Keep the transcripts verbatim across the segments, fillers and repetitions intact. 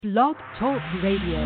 Blog Talk Radio.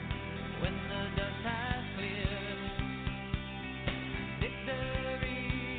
When the dust has cleared, victory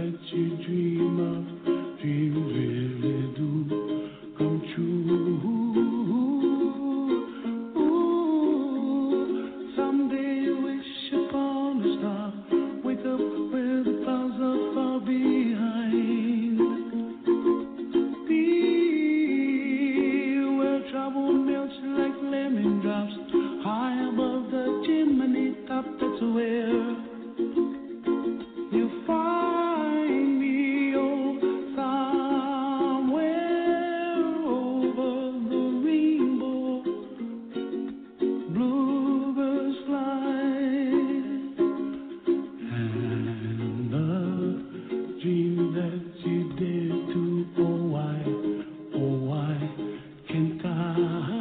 that you dream of, dreams really do come true. Ooh, someday you wish upon a star, wake up where the clouds are far behind. Be where trouble melts like lemon drops, high above the chimney top. That's where you find me, oh, somewhere over the rainbow, bluebirds fly, and the dream that you dare to, oh why, oh why can't I?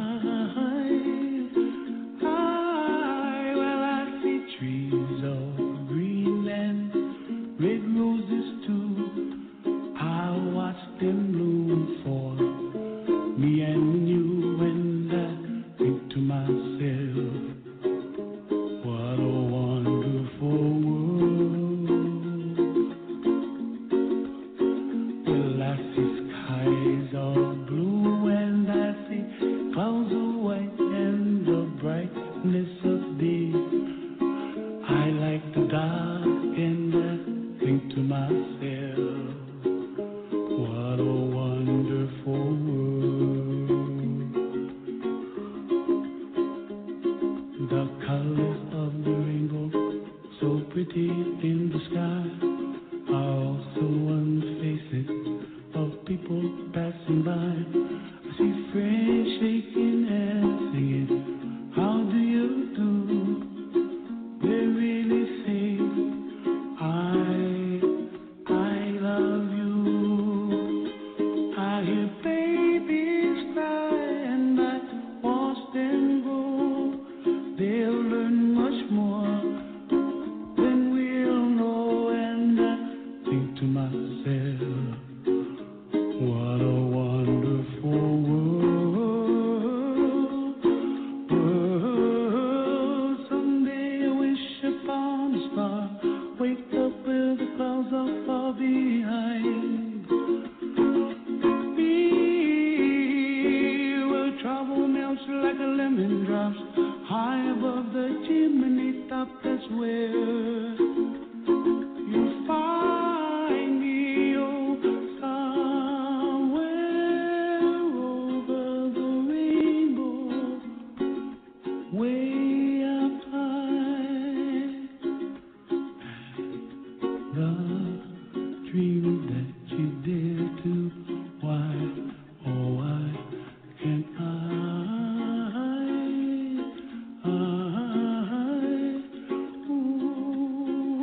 I, well I see trees of green and red roses too. I watch them bloom for me and you, and I think to myself, what a wonderful world. Well, I see skies of blue and I see clouds of white and the brightness of day. I like the dark and I think to myself, what a wonderful world. The colors of the rainbow, so pretty in the sky, are also on the faces of people passing by. I see friends shaking and singing, how do you do? They really say, I, I love you. I hear babies cry and I watch them grow. They'll learn much more than we'll know, and I think to myself, what a wonderful world. World. Someday I wish upon a star, wake up where the clouds are far behind. Be where trouble melts like a lemon drops, high above the chimney top. That's where you find me, oh, somewhere over the rainbow, way up high. The dream that you dare to, why, oh why can't I? I, ooh.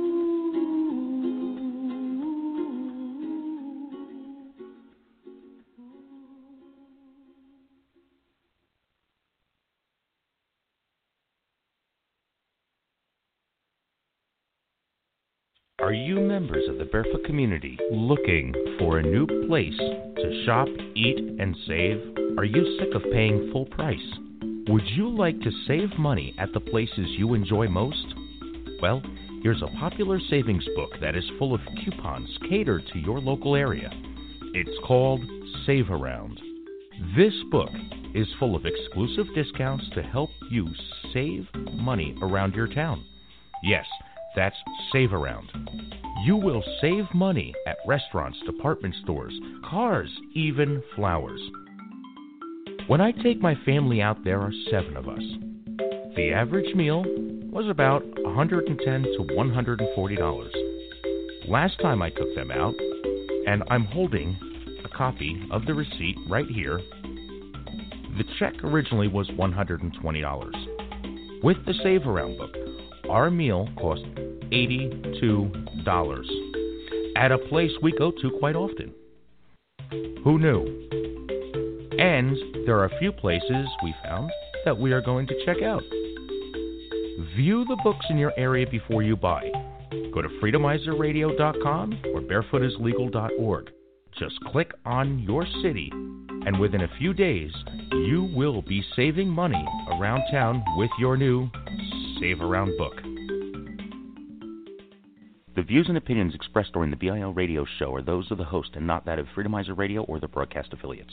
Are you members of the Barefoot community looking for a new place to shop, eat, and save? Are you sick of paying full price? Would you like to save money at the places you enjoy most? Well, here's a popular savings book that is full of coupons catered to your local area. It's called Save Around. This book is full of exclusive discounts to help you save money around your town. Yes, that's Save Around. You will save money at restaurants, department stores, cars, even flowers. When I take my family out, there are seven of us. The average meal was about one hundred ten to one hundred forty dollars. Last time I took them out, and I'm holding a copy of the receipt right here, the check originally was one hundred twenty dollars. With the Save Around book, our meal cost eighty-two dollars at a place we go to quite often. Who knew? And there are a few places we found that we are going to check out. View the books in your area before you buy. Go to freedomizer radio dot com or barefoot is legal dot org. Just click on your city, and within a few days, you will be saving money around town with your new Save Around book. The views and opinions expressed during the B I L radio show are those of the host and not that of Freedomizer Radio or their broadcast affiliates.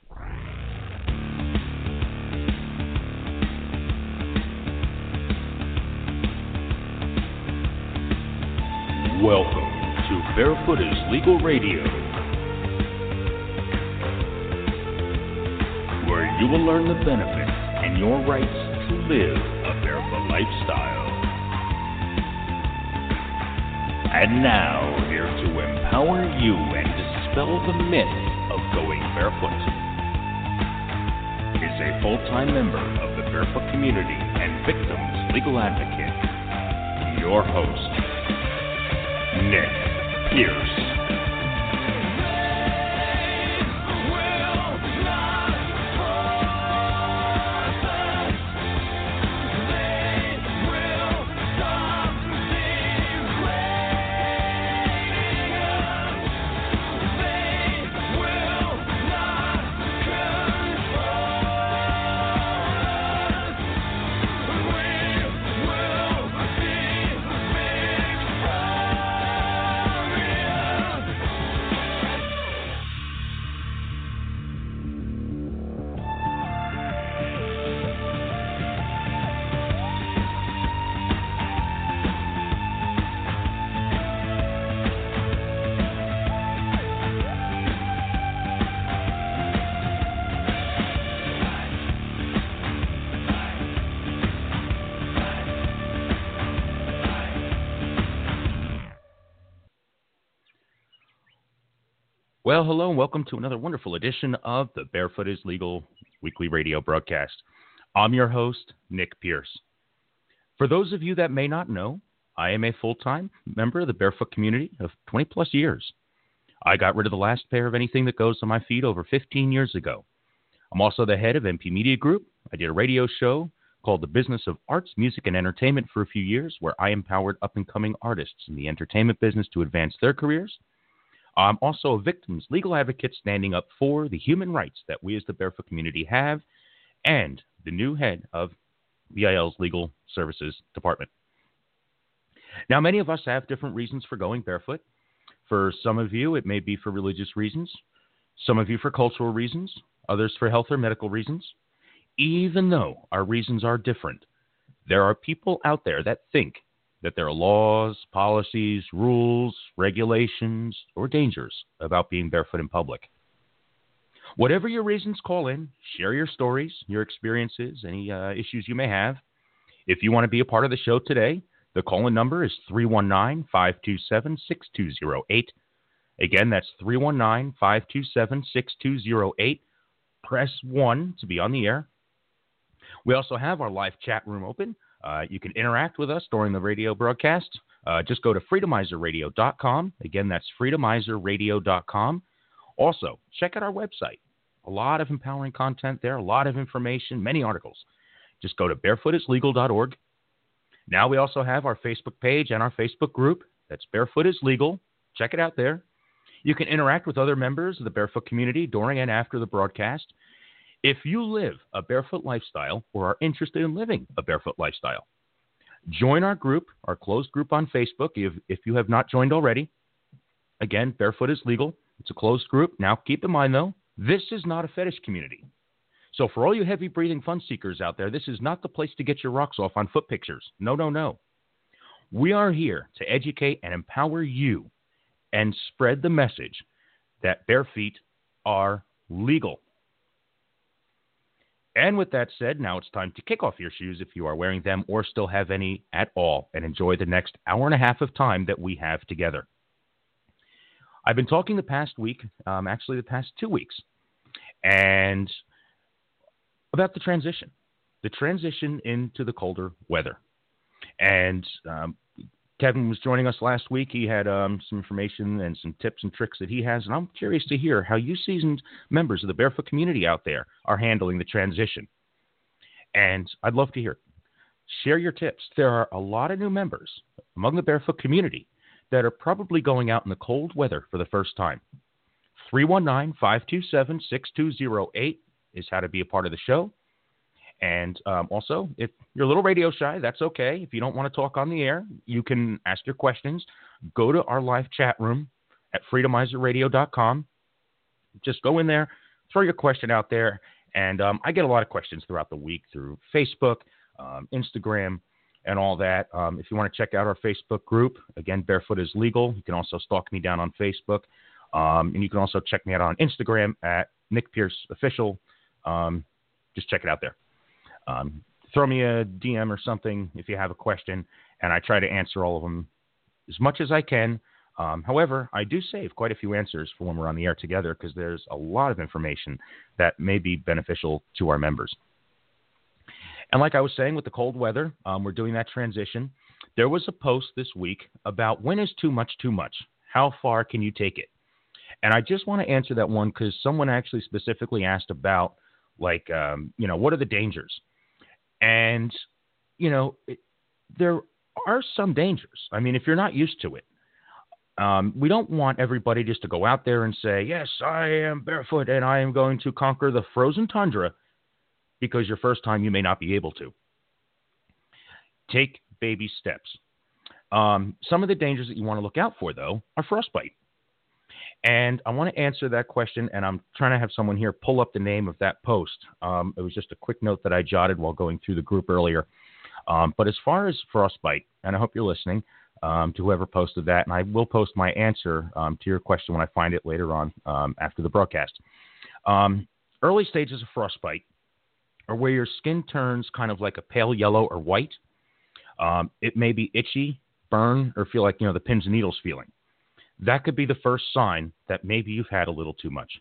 Welcome to Barefoot is Legal Radio, where you will learn the benefits and your rights to live a barefoot lifestyle. And now, here to empower you and dispel the myth of going barefoot, is a full-time member of the barefoot community and victims legal advocate, your host, Nick Pierce. Well, hello, and welcome to another wonderful edition of the Barefoot is Legal weekly radio broadcast. I'm your host, Nick Pierce. For those of you that may not know, I am a full-time member of the barefoot community of twenty plus years. I got rid of the last pair of anything that goes on my feet over fifteen years ago. I'm also the head of M P Media Group. I did a radio show called The Business of Arts, Music, and Entertainment for a few years, where I empowered up-and-coming artists in the entertainment business to advance their careers. I'm also a victim's legal advocate standing up for the human rights that we as the barefoot community have, and the new head of B I L's Legal Services Department. Now, many of us have different reasons for going barefoot. For some of you, it may be for religious reasons, some of you for cultural reasons, others for health or medical reasons. Even though our reasons are different, there are people out there that think that there are laws, policies, rules, regulations, or dangers about being barefoot in public. Whatever your reasons, call in, share your stories, your experiences, any uh, issues you may have. If you want to be a part of the show today, the call-in number is three one nine, five two seven, six two zero eight. Again, that's three one nine, five two seven, six two zero eight. Press one to be on the air. We also have our live chat room open. Uh, you can interact with us during the radio broadcast. Uh, just go to freedomizer radio dot com. Again, that's freedomizer radio dot com. Also, check out our website. A lot of empowering content there, a lot of information, many articles. Just go to barefoot is legal dot org. Now we also have our Facebook page and our Facebook group. That's Barefoot is Legal. Check it out there. You can interact with other members of the barefoot community during and after the broadcast. If you live a barefoot lifestyle or are interested in living a barefoot lifestyle, join our group, our closed group on Facebook, if, if you have not joined already. Again, Barefoot is Legal. It's a closed group. Now, keep in mind, though, this is not a fetish community. So for all you heavy-breathing fun seekers out there, this is not the place to get your rocks off on foot pictures. No, no, no. We are here to educate and empower you and spread the message that bare feet are legal. And with that said, now it's time to kick off your shoes if you are wearing them or still have any at all, and enjoy the next hour and a half of time that we have together. I've been talking the past week, um, actually the past two weeks, and about the transition, the transition into the colder weather. And um, Kevin was joining us last week. He had um, some information and some tips and tricks that he has, and I'm curious to hear how you seasoned members of the barefoot community out there are handling the transition. And I'd love to hear. Share your tips. There are a lot of new members among the barefoot community that are probably going out in the cold weather for the first time. three one nine, five two seven, six two zero eight is how to be a part of the show. And um, also, if you're a little radio shy, that's okay. If you don't want to talk on the air, you can ask your questions. Go to our live chat room at freedomizer radio dot com. Just go in there, throw your question out there. And um, I get a lot of questions throughout the week through Facebook, um, Instagram, and all that. Um, if you want to check out our Facebook group, again, Barefoot is Legal. You can also stalk me down on Facebook. Um, and you can also check me out on Instagram at Nick Pierce Official. Um, just check it out there. Um, throw me a D M or something if you have a question, and I try to answer all of them as much as I can. Um, however, I do save quite a few answers for when we're on the air together because there's a lot of information that may be beneficial to our members. And like I was saying with the cold weather, um, we're doing that transition. There was a post this week about when is too much too much? How far can you take it? And I just want to answer that one because someone actually specifically asked about, like, um, you know, what are the dangers? And, you know, it, there are some dangers. I mean, if you're not used to it, Um, we don't want everybody just to go out there and say, yes, I am barefoot and I am going to conquer the frozen tundra, because your first time you may not be able to. Take baby steps. Um, some of the dangers that you want to look out for, though, are frostbite. And I want to answer that question, and I'm trying to have someone here pull up the name of that post. Um, it was just a quick note that I jotted while going through the group earlier. Um, but as far as frostbite, and I hope you're listening, Um, to whoever posted that, and I will post my answer um, to your question when I find it later on um, after the broadcast. Um, early stages of frostbite are where your skin turns kind of like a pale yellow or white. Um, it may be itchy, burn, or feel like, you know, the pins and needles feeling. That could be the first sign that maybe you've had a little too much.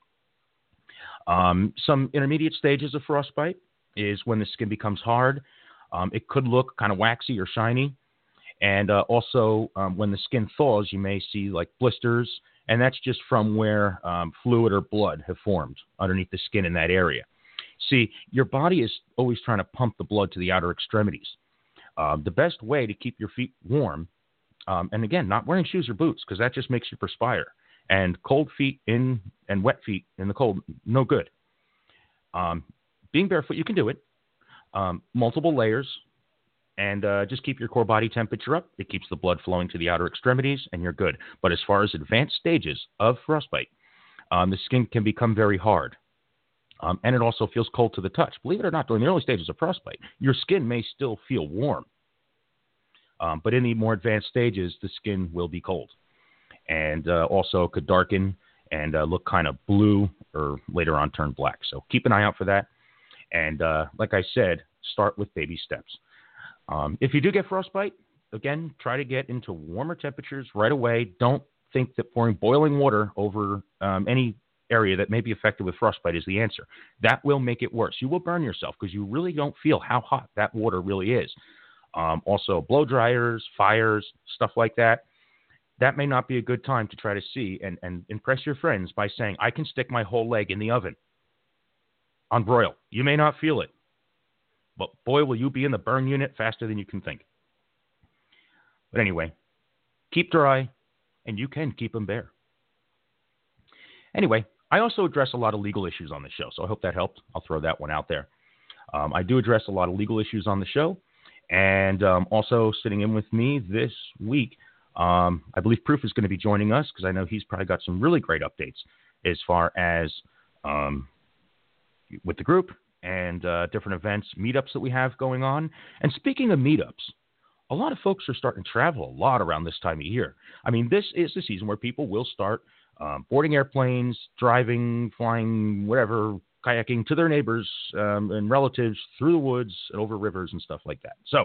Um, some intermediate stages of frostbite is when the skin becomes hard. Um, it could look kind of waxy or shiny. And uh, also, um, when the skin thaws, you may see like blisters, and that's just from where um, fluid or blood have formed underneath the skin in that area. See, your body is always trying to pump the blood to the outer extremities. Uh, the best way to keep your feet warm, um, and again, not wearing shoes or boots, because that just makes you perspire. And cold feet in and wet feet in the cold, no good. Um, being barefoot, you can do it. Um, multiple layers. And uh, just keep your core body temperature up. It keeps the blood flowing to the outer extremities, and you're good. But as far as advanced stages of frostbite, um, the skin can become very hard. Um, and it also feels cold to the touch. Believe it or not, during the early stages of frostbite, your skin may still feel warm. Um, but in the more advanced stages, the skin will be cold. And uh, also could darken and uh, look kind of blue or later on turn black. So keep an eye out for that. And uh, like I said, start with baby steps. Um, if you do get frostbite, again, try to get into warmer temperatures right away. Don't think that pouring boiling water over um, any area that may be affected with frostbite is the answer. That will make it worse. You will burn yourself because you really don't feel how hot that water really is. Um, also, blow dryers, fires, stuff like that. That may not be a good time to try to see and, and impress your friends by saying, I can stick my whole leg in the oven on broil. You may not feel it. But boy, will you be in the burn unit faster than you can think. But anyway, keep dry, and you can keep them bare. Anyway, I also address a lot of legal issues on the show, so I hope that helped. I'll throw that one out there. Um, I do address a lot of legal issues on the show, and um, also sitting in with me this week, um, I believe Proof is going to be joining us because I know he's probably got some really great updates as far as um, with the group and uh, different events, meetups that we have going on. And speaking of meetups, a lot of folks are starting to travel a lot around this time of year. I mean, this is the season where people will start um, boarding airplanes, driving, flying, whatever, kayaking to their neighbors um, and relatives through the woods and over rivers and stuff like that. So,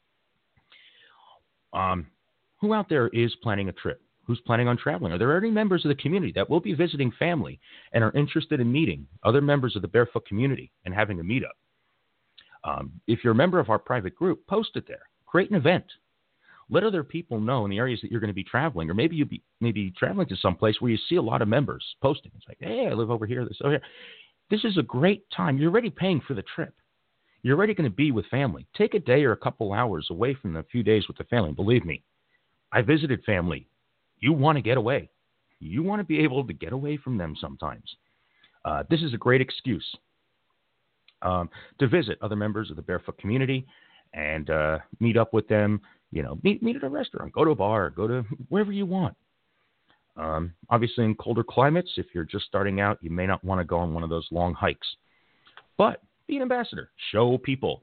um, who out there is planning a trip? Who's planning on traveling? Are there any members of the community that will be visiting family and are interested in meeting other members of the Barefoot community and having a meetup? Um, if you're a member of our private group, post it there. Create an event. Let other people know in the areas that you're going to be traveling, or maybe you'll be maybe traveling to some place where you see a lot of members posting. It's like, hey, I live over here, this over here. This is a great time. You're already paying for the trip. You're already going to be with family. Take a day or a couple hours away from the few days with the family. Believe me, I visited family. You want to get away. You want to be able to get away from them sometimes. Uh, this is a great excuse. um, to visit other members of the Barefoot community and uh, meet up with them. You know, meet, meet at a restaurant, go to a bar, go to wherever you want. Um, obviously, in colder climates, if you're just starting out, you may not want to go on one of those long hikes. But be an ambassador. Show people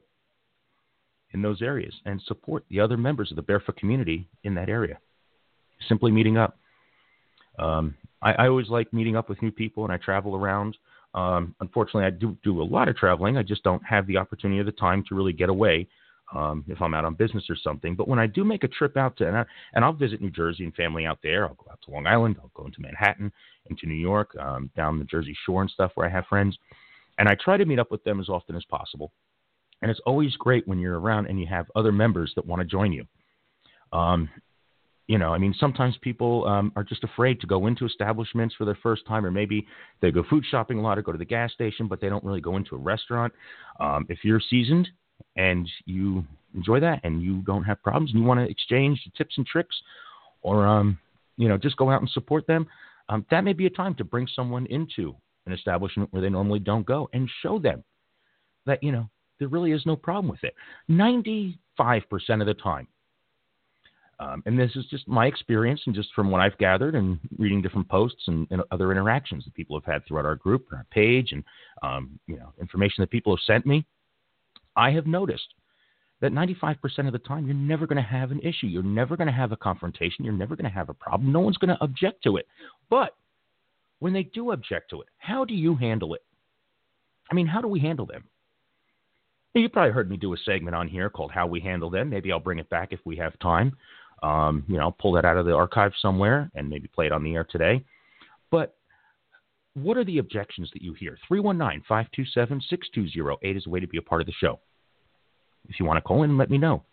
in those areas and support the other members of the Barefoot community in that area. Simply meeting up. Um, I, I always like meeting up with new people, and I travel around. Um, unfortunately, I do do a lot of traveling. I just don't have the opportunity or the time to really get away um, if I'm out on business or something. But when I do make a trip out to, and, I, and I'll visit New Jersey and family out there. I'll go out to Long Island. I'll go into Manhattan, into New York, um, down the Jersey Shore and stuff where I have friends. And I try to meet up with them as often as possible. And it's always great when you're around and you have other members that want to join you. Um, You know, I mean, sometimes people um, are just afraid to go into establishments for their first time, or maybe they go food shopping a lot or go to the gas station, but they don't really go into a restaurant. Um, if you're seasoned and you enjoy that and you don't have problems and you want to exchange tips and tricks or, um, you know, just go out and support them, um, that may be a time to bring someone into an establishment where they normally don't go and show them that, you know, there really is no problem with it. ninety-five percent of the time. Um, and this is just my experience and just from what I've gathered and reading different posts and, and other interactions that people have had throughout our group and our page and, um, you know, information that people have sent me. I have noticed that ninety-five percent of the time, you're never going to have an issue. You're never going to have a confrontation. You're never going to have a problem. No one's going to object to it. But when they do object to it, how do you handle it? I mean, how do we handle them? You probably heard me do a segment on here called How We Handle Them. Maybe I'll bring it back if we have time. Um, you know, I'll pull that out of the archive somewhere and maybe play it on the air today. But what are the objections that you hear? three one nine, five two seven, six two zero eight is a way to be a part of the show. If you want to call in, let me know.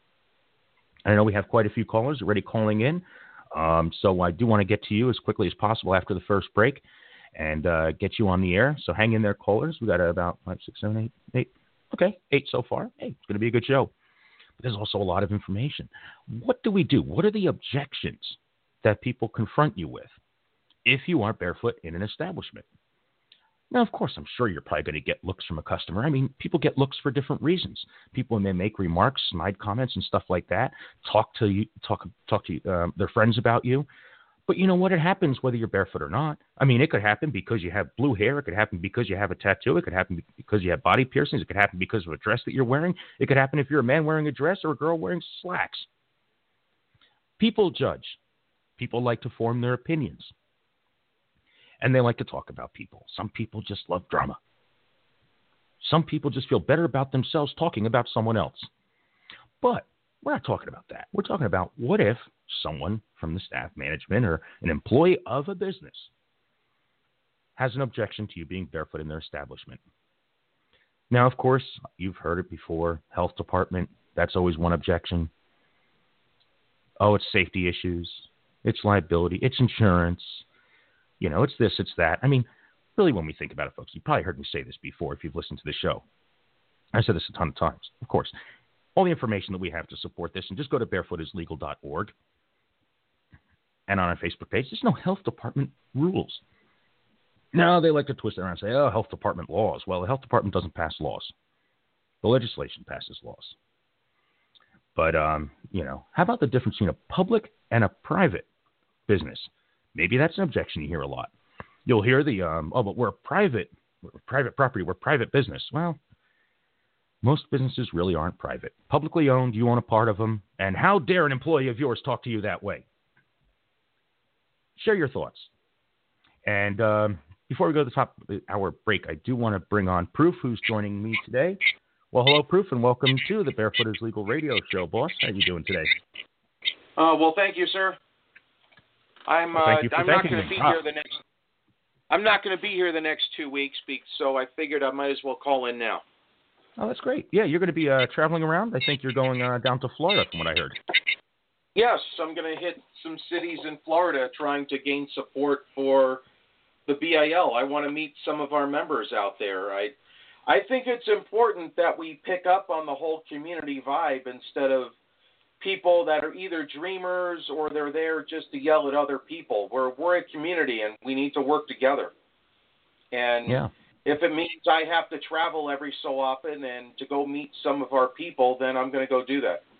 I know we have quite a few callers already calling in, um, so I do want to get to you as quickly as possible after the first break and uh, get you on the air. So hang in there, callers. We got about five, six, seven, eight, eight. Okay, eight so far. Hey, it's going to be a good show. But there's also a lot of information. What do we do? What are the objections that people confront you with if you are barefoot in an establishment? Now, of course, I'm sure you're probably going to get looks from a customer. I mean, people get looks for different reasons. People may make remarks, snide comments, and stuff like that. Talk to you, talk, talk to you, um, their friends about you. But you know what? It happens whether you're barefoot or not. I mean, it could happen because you have blue hair. It could happen because you have a tattoo. It could happen because you have body piercings. It could happen because of a dress that you're wearing. It could happen if you're a man wearing a dress or a girl wearing slacks. People judge. People like to form their opinions. And they like to talk about people. Some people just love drama. Some people just feel better about themselves talking about someone else. But we're not talking about that. We're talking about what if someone from the staff management or an employee of a business has an objection to you being barefoot in their establishment. Now, of course, you've heard it before. Health department, that's always one objection. Oh, it's safety issues. It's liability. It's insurance. You know, it's this, it's that. I mean, really, when we think about it, folks, you probably heard me say this before if you've listened to the show. I said this a ton of times, of course. All the information that we have to support this, and just go to barefoot is legal dot org. And on our Facebook page, there's no health department rules. No, they like to twist it around and say, oh, health department laws. Well, the health department doesn't pass laws. The legislation passes laws. But, um, you know, how about the difference between a public and a private business? Maybe that's an objection you hear a lot. You'll hear the, um, oh, but we're a private, we're private property, we're private business. Well, most businesses really aren't private. Publicly owned, you own a part of them, and how dare an employee of yours talk to you that way? Share your thoughts. And um, before we go to the top of our break, I do want to bring on Proof, who's joining me today. Well, hello, Proof, and welcome to the Barefoot is Legal Radio Show, boss. How are you doing today? Uh, well, thank you, sir. I'm well, uh, you I'm not going to be ah. here the next. I'm not going to be here the next two weeks, so I figured I might as well call in now. Oh, that's great. Yeah, you're going to be uh, traveling around. I think you're going uh, down to Florida, from what I heard. Yes, I'm going to hit some cities in Florida trying to gain support for the B I L. I want to meet some of our members out there. I, I think it's important that we pick up on the whole community vibe instead of people that are either dreamers or they're there just to yell at other people. We're we're a community and we need to work together. And yeah. If it means I have to travel every so often and to go meet some of our people, then I'm going to go do that.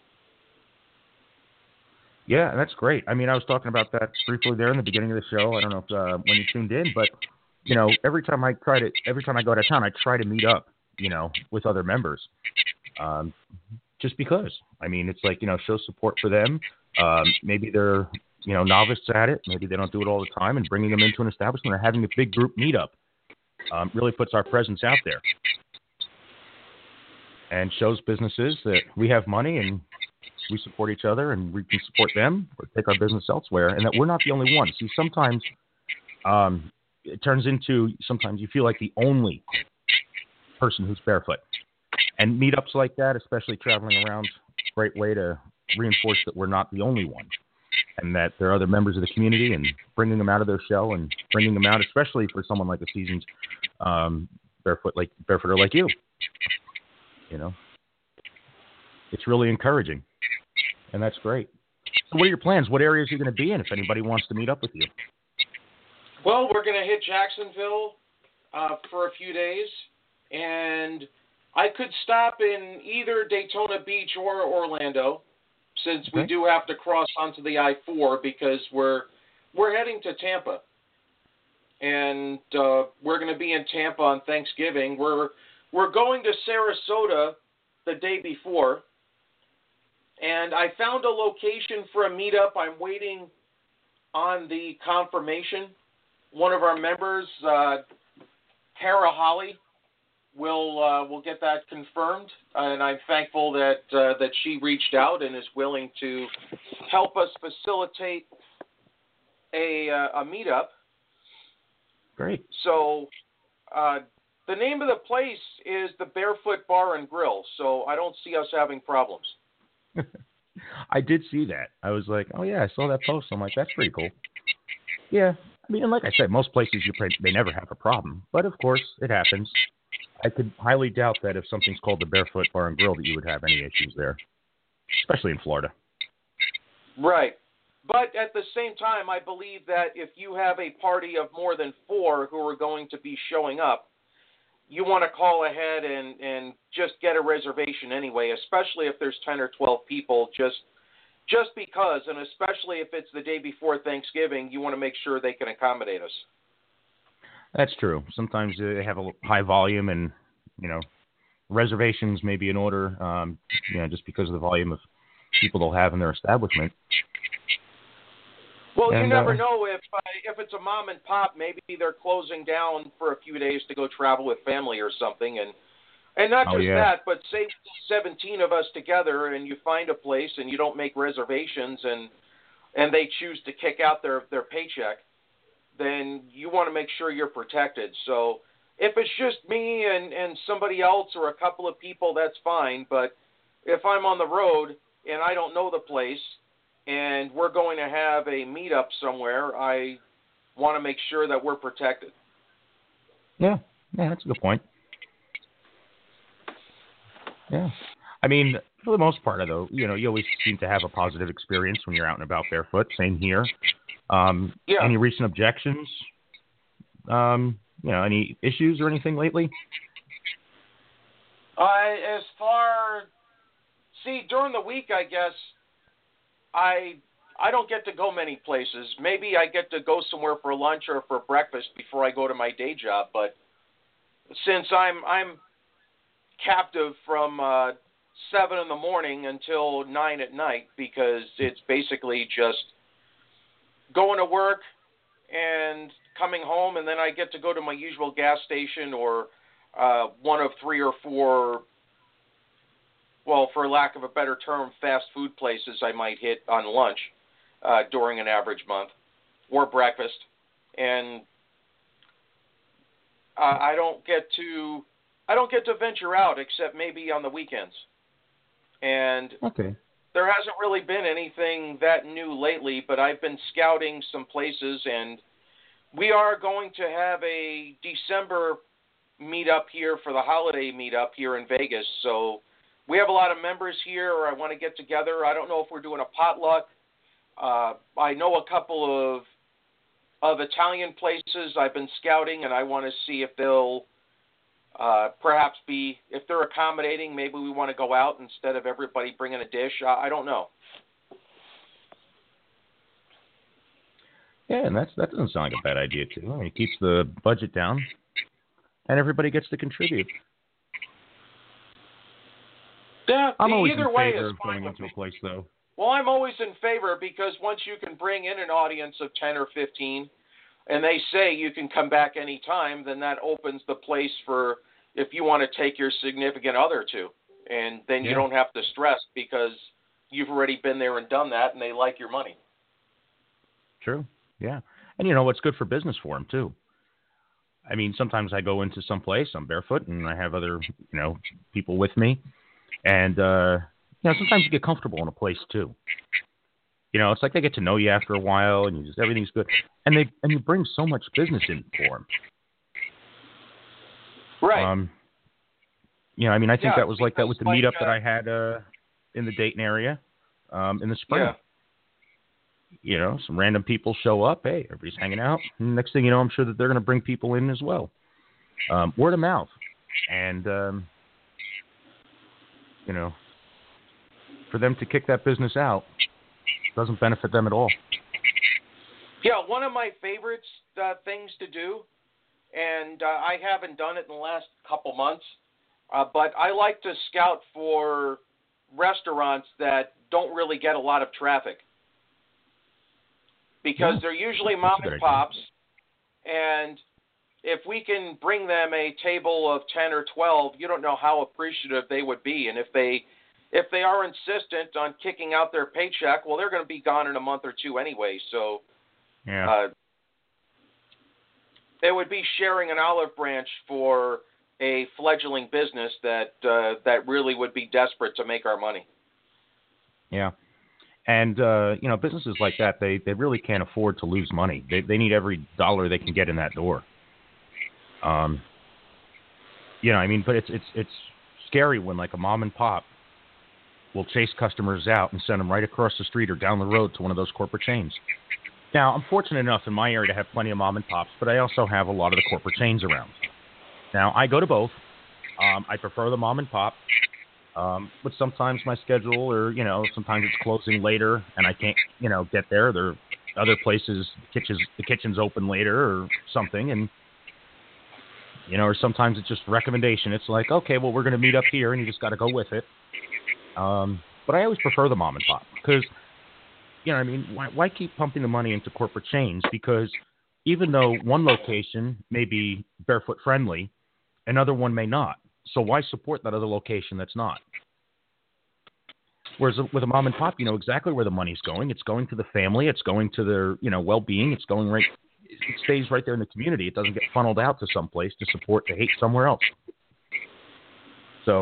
Yeah, that's great. I mean, I was talking about that briefly there in the beginning of the show. I don't know if, uh, when you tuned in, but you know, every time I try to, every time I go out of town, I try to meet up, you know, with other members, um, just because. I mean, it's like, you know, show support for them. Um, maybe they're, you know, novices at it. Maybe they don't do it all the time, and bringing them into an establishment or having a big group meetup um, really puts our presence out there and shows businesses that we have money and we support each other and we can support them or take our business elsewhere, and that we're not the only ones. See, sometimes um, it turns into, sometimes you feel like the only person who's barefoot. And meetups like that, especially traveling around, great way to reinforce that we're not the only one, and that there are other members of the community, and bringing them out of their shell and bringing them out, especially for someone like a seasoned um, barefoot like barefooter like you. You know, it's really encouraging, and that's great. So what are your plans? What areas are you going to be in if anybody wants to meet up with you? Well, we're going to hit Jacksonville uh, for a few days, and I could stop in either Daytona Beach or Orlando, since okay. we do have to cross onto the I four because we're we're heading to Tampa, and uh, we're going to be in Tampa on Thanksgiving. We're we're going to Sarasota the day before, and I found a location for a meetup. I'm waiting on the confirmation. One of our members, uh, Tara Holly, We'll uh, we'll get that confirmed, and I'm thankful that uh, that she reached out and is willing to help us facilitate a uh, a meetup. Great. So uh, the name of the place is the Barefoot Bar and Grill. So I don't see us having problems. I did see that. I was like, oh yeah, I saw that post. I'm like, that's pretty cool. Yeah, I mean, and like I said, most places you pray, they never have a problem, but of course it happens. I could highly doubt that if something's called the Barefoot Bar and Grill that you would have any issues there, especially in Florida. Right. But at the same time, I believe that if you have a party of more than four who are going to be showing up, you want to call ahead and, and just get a reservation anyway, especially if there's ten or twelve people, just just because, and especially if it's the day before Thanksgiving, you want to make sure they can accommodate us. That's true. Sometimes they have a high volume, and you know, reservations may be in order, um, you know, just because of the volume of people they'll have in their establishment. Well, and, you never uh, know if uh, if it's a mom and pop, maybe they're closing down for a few days to go travel with family or something, and and not oh, just yeah. that, but say seventeen of us together, and you find a place and you don't make reservations, and and they choose to kick out their their paycheck, then you want to make sure you're protected. So if it's just me and, and somebody else or a couple of people, that's fine. But if I'm on the road and I don't know the place and we're going to have a meetup somewhere, I want to make sure that we're protected. Yeah, yeah, that's a good point. Yeah. I mean, for the most part, though, you know, you always seem to have a positive experience when you're out and about barefoot. Same here. Um, yeah. Any recent objections? Um, you know, any issues or anything lately? Uh, as far, see, during the week, I guess, I I don't get to go many places. Maybe I get to go somewhere for lunch or for breakfast before I go to my day job. But since I'm I'm captive from uh, seven in the morning until nine at night, because it's basically just going to work and coming home, and then I get to go to my usual gas station or uh, one of three or four, well, for lack of a better term, fast food places I might hit on lunch uh, during an average month, or breakfast. And uh, I don't get to I don't get to venture out except maybe on the weekends. And okay. There hasn't really been anything that new lately, but I've been scouting some places, and we are going to have a December meetup here for the holiday meetup here in Vegas. So we have a lot of members here, or I want to get together. I don't know if we're doing a potluck. Uh, I know a couple of of Italian places I've been scouting, and I want to see if they'll uh, perhaps be, if they're accommodating, maybe we want to go out instead of everybody bringing a dish. Uh, I don't know. Yeah, and that's that doesn't sound like a bad idea too. I mean, it keeps the budget down, and everybody gets to contribute. Yeah, I'm always either in way favor is of fine going with into me. a place, though. Well, I'm always in favor because once you can bring in an audience of ten or fifteen, and they say you can come back anytime, then that opens the place for if you want to take your significant other to, and then Yeah. you don't have to stress because you've already been there and done that, and they like your money. True. Yeah. And you know what's good for business for them too. I mean, sometimes I go into some place, I'm barefoot, and I have other, you know, people with me, and uh, you know, sometimes you get comfortable in a place too. You know, it's like they get to know you after a while, and you just everything's good, and they and you bring so much business in for them. Right. Um. You know, I mean, I think Yeah, that was like that with the because, meetup like, that uh, I had uh, in the Dayton area um, in the spring. Yeah. You know, some random people show up. Hey, everybody's hanging out. And next thing you know, I'm sure that they're going to bring people in as well. Um, word of mouth. And, um, you know, for them to kick that business out doesn't benefit them at all. Yeah, one of my favorite uh, things to do, and uh, I haven't done it in the last couple months, uh, but I like to scout for restaurants that don't really get a lot of traffic. Because Yeah, they're usually that's mom a good and idea. pops, and if we can bring them a table of ten or twelve, you don't know how appreciative they would be. And if they if they are insistent on kicking out their paycheck, well, they're going to be gone in a month or two anyway. So Yeah. uh, it would be sharing an olive branch for a fledgling business that uh, that really would be desperate to make our money. Yeah. And, uh, you know, businesses like that, they, they really can't afford to lose money. They they need every dollar they can get in that door. Um, you know, I mean, but it's it's it's scary when, like, a mom and pop will chase customers out and send them right across the street or down the road to one of those corporate chains. Now, I'm fortunate enough in my area to have plenty of mom and pops, but I also have a lot of the corporate chains around. Now, I go to both. Um, I prefer the mom and pop. Um, but sometimes my schedule, or you know, sometimes it's closing later, and I can't, you know, get there. There are other places, the kitchens, the kitchen's open later, or something, and you know, or sometimes it's just recommendation. It's like, okay, well, we're going to meet up here, and you just got to go with it. Um, but I always prefer the mom and pop because, you know, I mean, why, why keep pumping the money into corporate chains? Because even though one location may be barefoot friendly, another one may not. So why support that other location that's not? Whereas with a mom and pop, you know exactly where the money's going. It's going to the family. It's going to their, you know, well-being. It's going right. It stays right there in the community. It doesn't get funneled out to some place to support the hate somewhere else. So,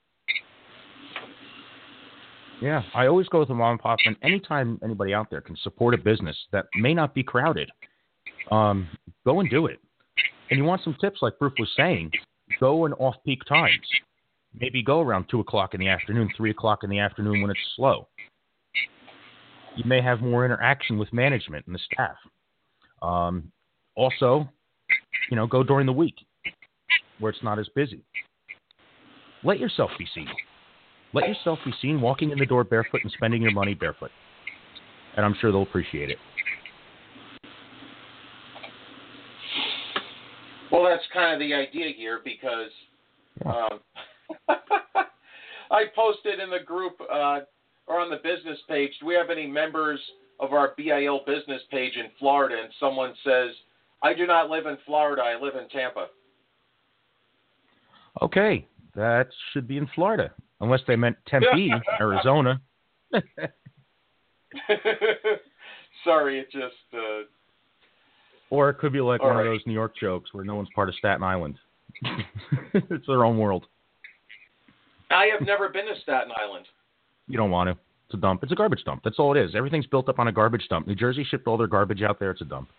yeah, I always go with a mom and pop. And anytime anybody out there can support a business that may not be crowded, um, go and do it. And you want some tips, like Bruce was saying. Go in off-peak times. Maybe go around two o'clock in the afternoon, three o'clock in the afternoon when it's slow. You may have more interaction with management and the staff. Um, also, you know, go during the week where it's not as busy. Let yourself be seen. Let yourself be seen walking in the door barefoot and spending your money barefoot. And I'm sure they'll appreciate it. Well, that's kind of the idea here because um, I posted in the group uh, or on the business page, do we have any members of our B I L business page in Florida? And someone says, I do not live in Florida. I live in Tampa. Okay, that should be in Florida, unless they meant Tempe, Arizona. Sorry, it just... Uh, Or it could be like All one right. of those New York jokes where no one's part of Staten Island. It's their own world. I have never been to Staten Island. You don't want to. It's a dump. It's a garbage dump. That's all it is. Everything's built up on a garbage dump. New Jersey shipped all their garbage out there. It's a dump.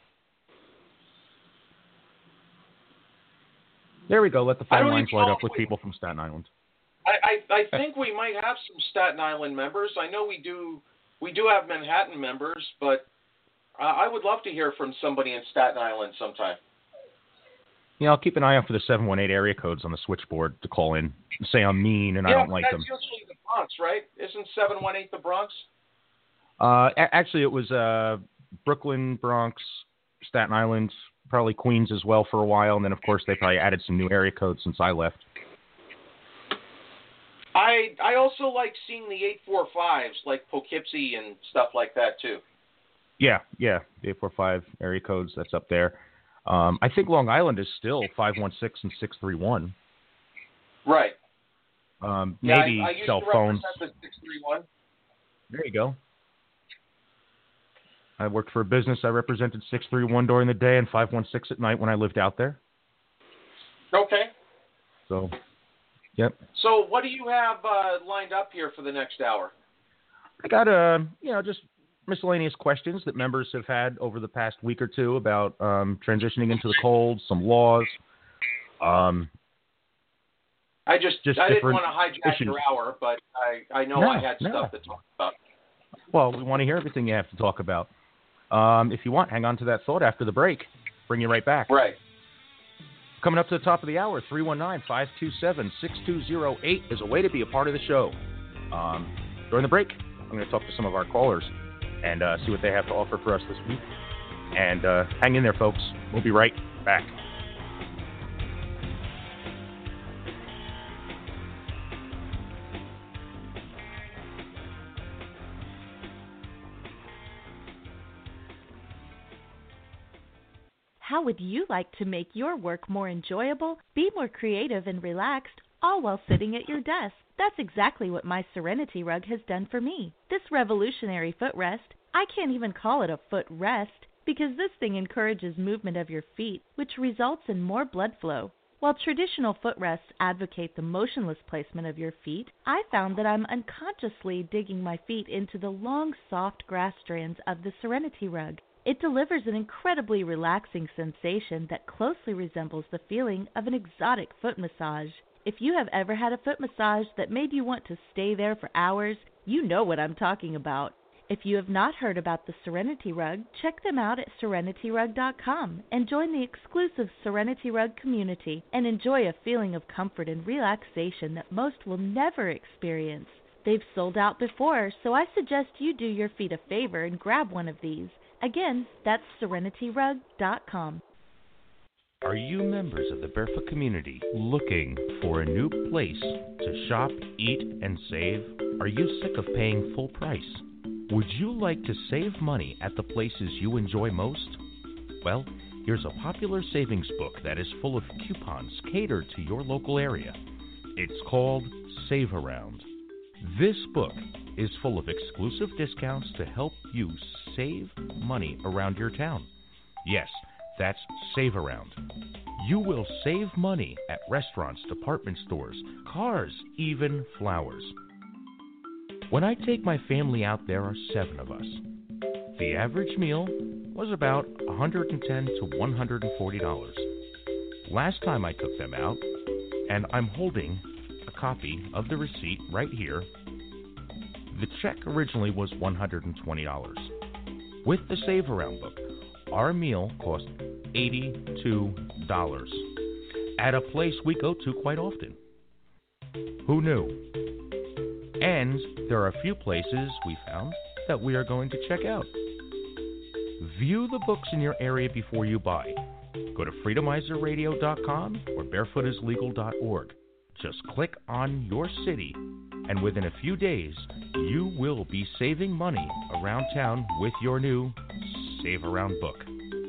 There we go. Let the I phone don't lines even light know up if with we- people from Staten Island. I, I, I think we might have some Staten Island members. I know we do we do have Manhattan members, but uh, I would love to hear from somebody in Staten Island sometime. you know, I'll keep an eye out for the seven one eight area codes on the switchboard to call in and say I'm mean and yeah, I don't like that's them. That's usually the Bronx, right? Isn't seven one eight the Bronx? Uh, a- actually, it was uh, Brooklyn, Bronx, Staten Island, probably Queens as well for a while, and then, of course, they probably added some new area codes since I left. I I also like seeing the eight four fives, like Poughkeepsie and stuff like that, too. Yeah, yeah, the eight four five area codes, that's up there. Um, I think Long Island is still five one six and six three one. Right. Um, yeah, maybe I, I used cell to phones. represent the six three one. There you go. I worked for a business. I represented six three one during the day and five one six at night when I lived out there. Okay. So, yep. So what do you have uh, lined up here for the next hour? I got, uh, you know, just miscellaneous questions that members have had over the past week or two about um, transitioning into the cold, some laws. Um, I just, just I didn't want to hijack issues. your hour, but I, I know no, I had no. stuff to talk about. Well, we want to hear everything you have to talk about. Um, if you want, hang on to that thought after the break. Bring you right back. Right. Coming up to the top of the hour, three one nine, five two seven, six two zero eight is a way to be a part of the show. Um, during the break, I'm going to talk to some of our callers and uh, see what they have to offer for us this week. And uh, hang in there, folks. We'll be right back. How would you like to make your work more enjoyable, be more creative and relaxed, all while sitting at your desk? That's exactly what my Serenity Rug has done for me. This revolutionary footrest, I can't even call it a footrest because this thing encourages movement of your feet, which results in more blood flow. While traditional footrests advocate the motionless placement of your feet, I found that I'm unconsciously digging my feet into the long, soft grass strands of the Serenity Rug. It delivers an incredibly relaxing sensation that closely resembles the feeling of an exotic foot massage. If you have ever had a foot massage that made you want to stay there for hours, you know what I'm talking about. If you have not heard about the Serenity Rug, check them out at serenity rug dot com and join the exclusive Serenity Rug community and enjoy a feeling of comfort and relaxation that most will never experience. They've sold out before, so I suggest you do your feet a favor and grab one of these. Again, that's serenity rug dot com. Are you members of the Barefoot community looking for a new place to shop, eat, and save? Are you sick of paying full price? Would you like to save money at the places you enjoy most? Well, here's a popular savings book that is full of coupons catered to your local area. It's called Save Around. This book is full of exclusive discounts to help you save money around your town. Yes, that's Save Around. You will save money at restaurants, department stores, cars, even flowers. When I take my family out, there are seven of us. The average meal was about one hundred ten to one hundred forty dollars. Last time I took them out, and I'm holding a copy of the receipt right here, the check originally was one hundred twenty dollars. With the Save Around book, our meal cost eighty-two dollars at a place we go to quite often. Who knew? And there are a few places we found that we are going to check out. View the books in your area before you buy. Go to freedomizer radio dot com or barefoot is legal dot org. Just click on your city, and within a few days, you will be saving money around town with your new Save Around book.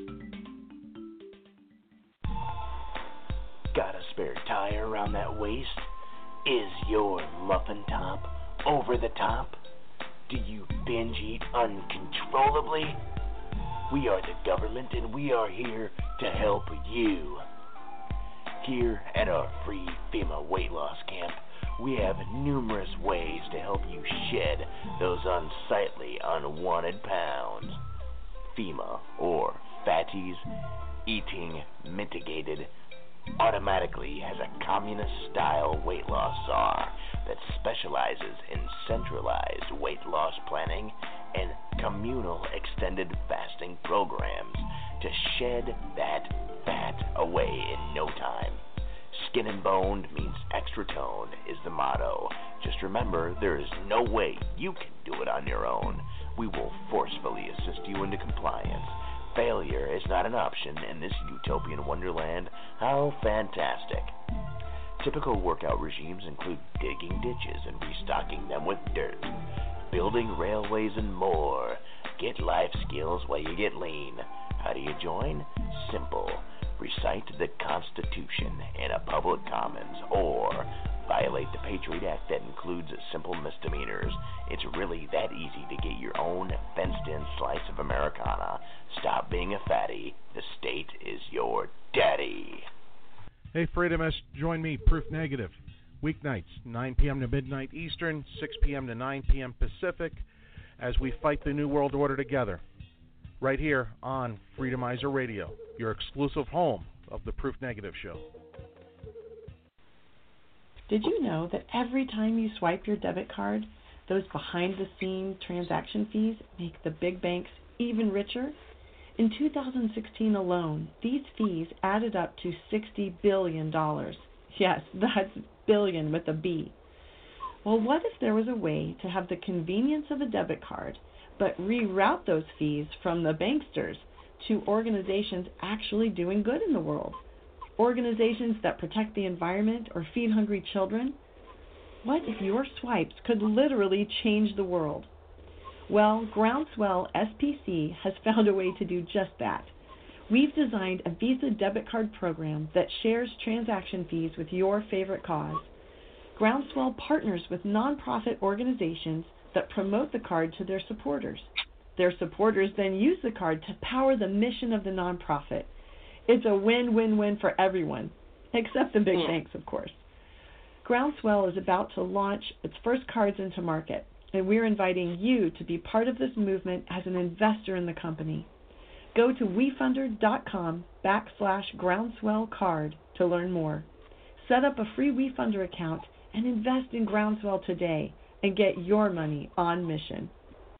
Got a spare tire around that waist? Is your muffin top over the top? Do you binge eat uncontrollably? We are the government, and we are here to help you. Here at our free FEMA weight loss camp, we have numerous ways to help you shed those unsightly, unwanted pounds. FEMA, or Fatties Eating Mitigated, automatically has a communist-style weight loss czar that specializes in centralized weight loss planning and communal extended fasting programs to shed that fat away in no time. Skin and boned means extra toned is the motto. Just remember, there is no way you can do it on your own. We will forcefully assist you into compliance. Failure is not an option in this utopian wonderland. How fantastic. Typical workout regimes include digging ditches and restocking them with dirt, building railways and more. Get life skills while you get lean. How do you join? Simple. Recite the Constitution in a public commons or violate the Patriot Act that includes simple misdemeanors. It's really that easy to get your own fenced-in slice of Americana. Stop being a fatty. The state is your daddy. Hey, Freedomists, join me, Proof Negative. Weeknights, nine p.m. to midnight Eastern, six p.m. to nine p.m. Pacific, as we fight the New World Order together. Right here on Freedomizer Radio, your exclusive home of the Proof Negative Show. Did you know that every time you swipe your debit card, those behind-the-scenes transaction fees make the big banks even richer? In two thousand sixteen alone, these fees added up to sixty billion dollars. Yes, that's billion with a B. Well, what if there was a way to have the convenience of a debit card, but reroute those fees from the banksters to organizations actually doing good in the world? Organizations that protect the environment or feed hungry children? What if your swipes could literally change the world? Well, Groundswell S P C has found a way to do just that. We've designed a Visa debit card program that shares transaction fees with your favorite cause. Groundswell partners with nonprofit organizations that promote the card to their supporters. Their supporters then use the card to power the mission of the nonprofit. It's a win-win-win for everyone, except the big yeah. banks, of course. Groundswell is about to launch its first cards into market, and we're inviting you to be part of this movement as an investor in the company. Go to WeFunder.com backslash Groundswell card to learn more. Set up a free WeFunder account and invest in Groundswell today and get your money on mission.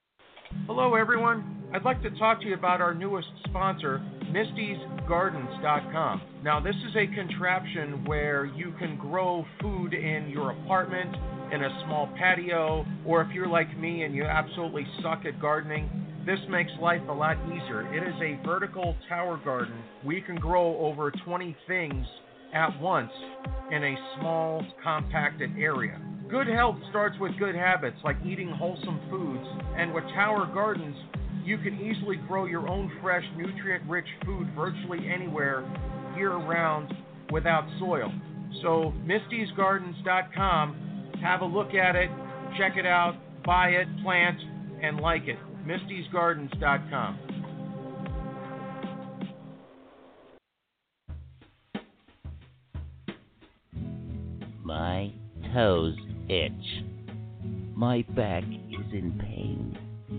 Hello, everyone. I'd like to talk to you about our newest sponsor, Misty's Gardens dot com. Now, this is a contraption where you can grow food in your apartment, in a small patio, or if you're like me and you absolutely suck at gardening, this makes life a lot easier. It is a vertical tower garden. We can grow over twenty things at once in a small, compacted area. Good health starts with good habits, like eating wholesome foods. And with Tower Gardens, you can easily grow your own fresh, nutrient-rich food virtually anywhere, year-round, without soil. So, Misty's Gardens dot com, have a look at it, check it out, buy it, plant, and like it. Misty's Gardens dot com. My toes itch. My back is in pain.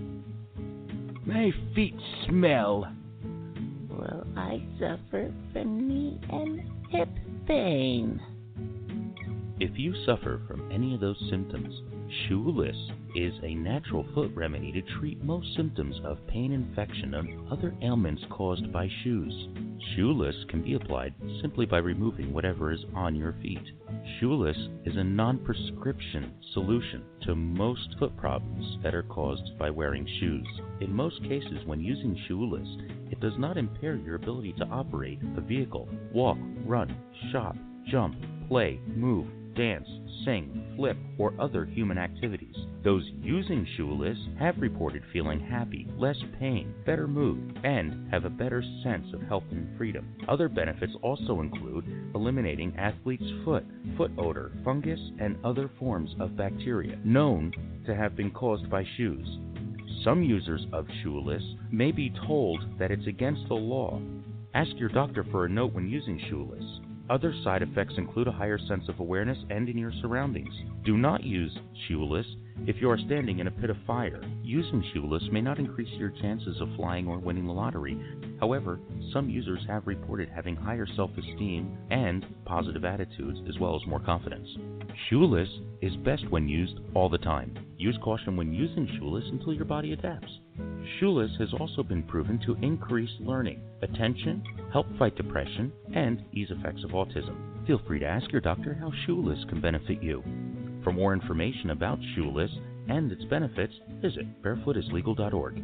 My feet smell. Well, I suffer from knee and hip pain. If you suffer from any of those symptoms, Shoeless is a natural foot remedy to treat most symptoms of pain, infection, and other ailments caused by shoes. Shoeless can be applied simply by removing whatever is on your feet. Shoeless is a non-prescription solution to most foot problems that are caused by wearing shoes. In most cases, when using Shoeless, it does not impair your ability to operate a vehicle, walk, run, shop, jump, play, move, dance, sing, flip, or other human activities. Those using Shoeless have reported feeling happy, less pain, better mood, and have a better sense of health and freedom. Other benefits also include eliminating athlete's foot, foot odor, fungus, and other forms of bacteria known to have been caused by shoes. Some users of Shoeless may be told that it's against the law. Ask your doctor for a note when using Shoeless. Other side effects include a higher sense of awareness and in your surroundings. Do not use Shoeless If you are standing in a pit of fire, using shoeless may not increase your chances of flying or winning the lottery. However, some users have reported having higher self-esteem and positive attitudes, as well as more confidence. Shoeless is best when used all the time. Use caution when using shoeless until your body adapts. Shoeless has also been proven to increase learning, attention, help fight depression, and ease effects of autism. Feel free to ask your doctor how shoeless can benefit you. For more information about shoeless and its benefits, visit barefoot is legal dot org.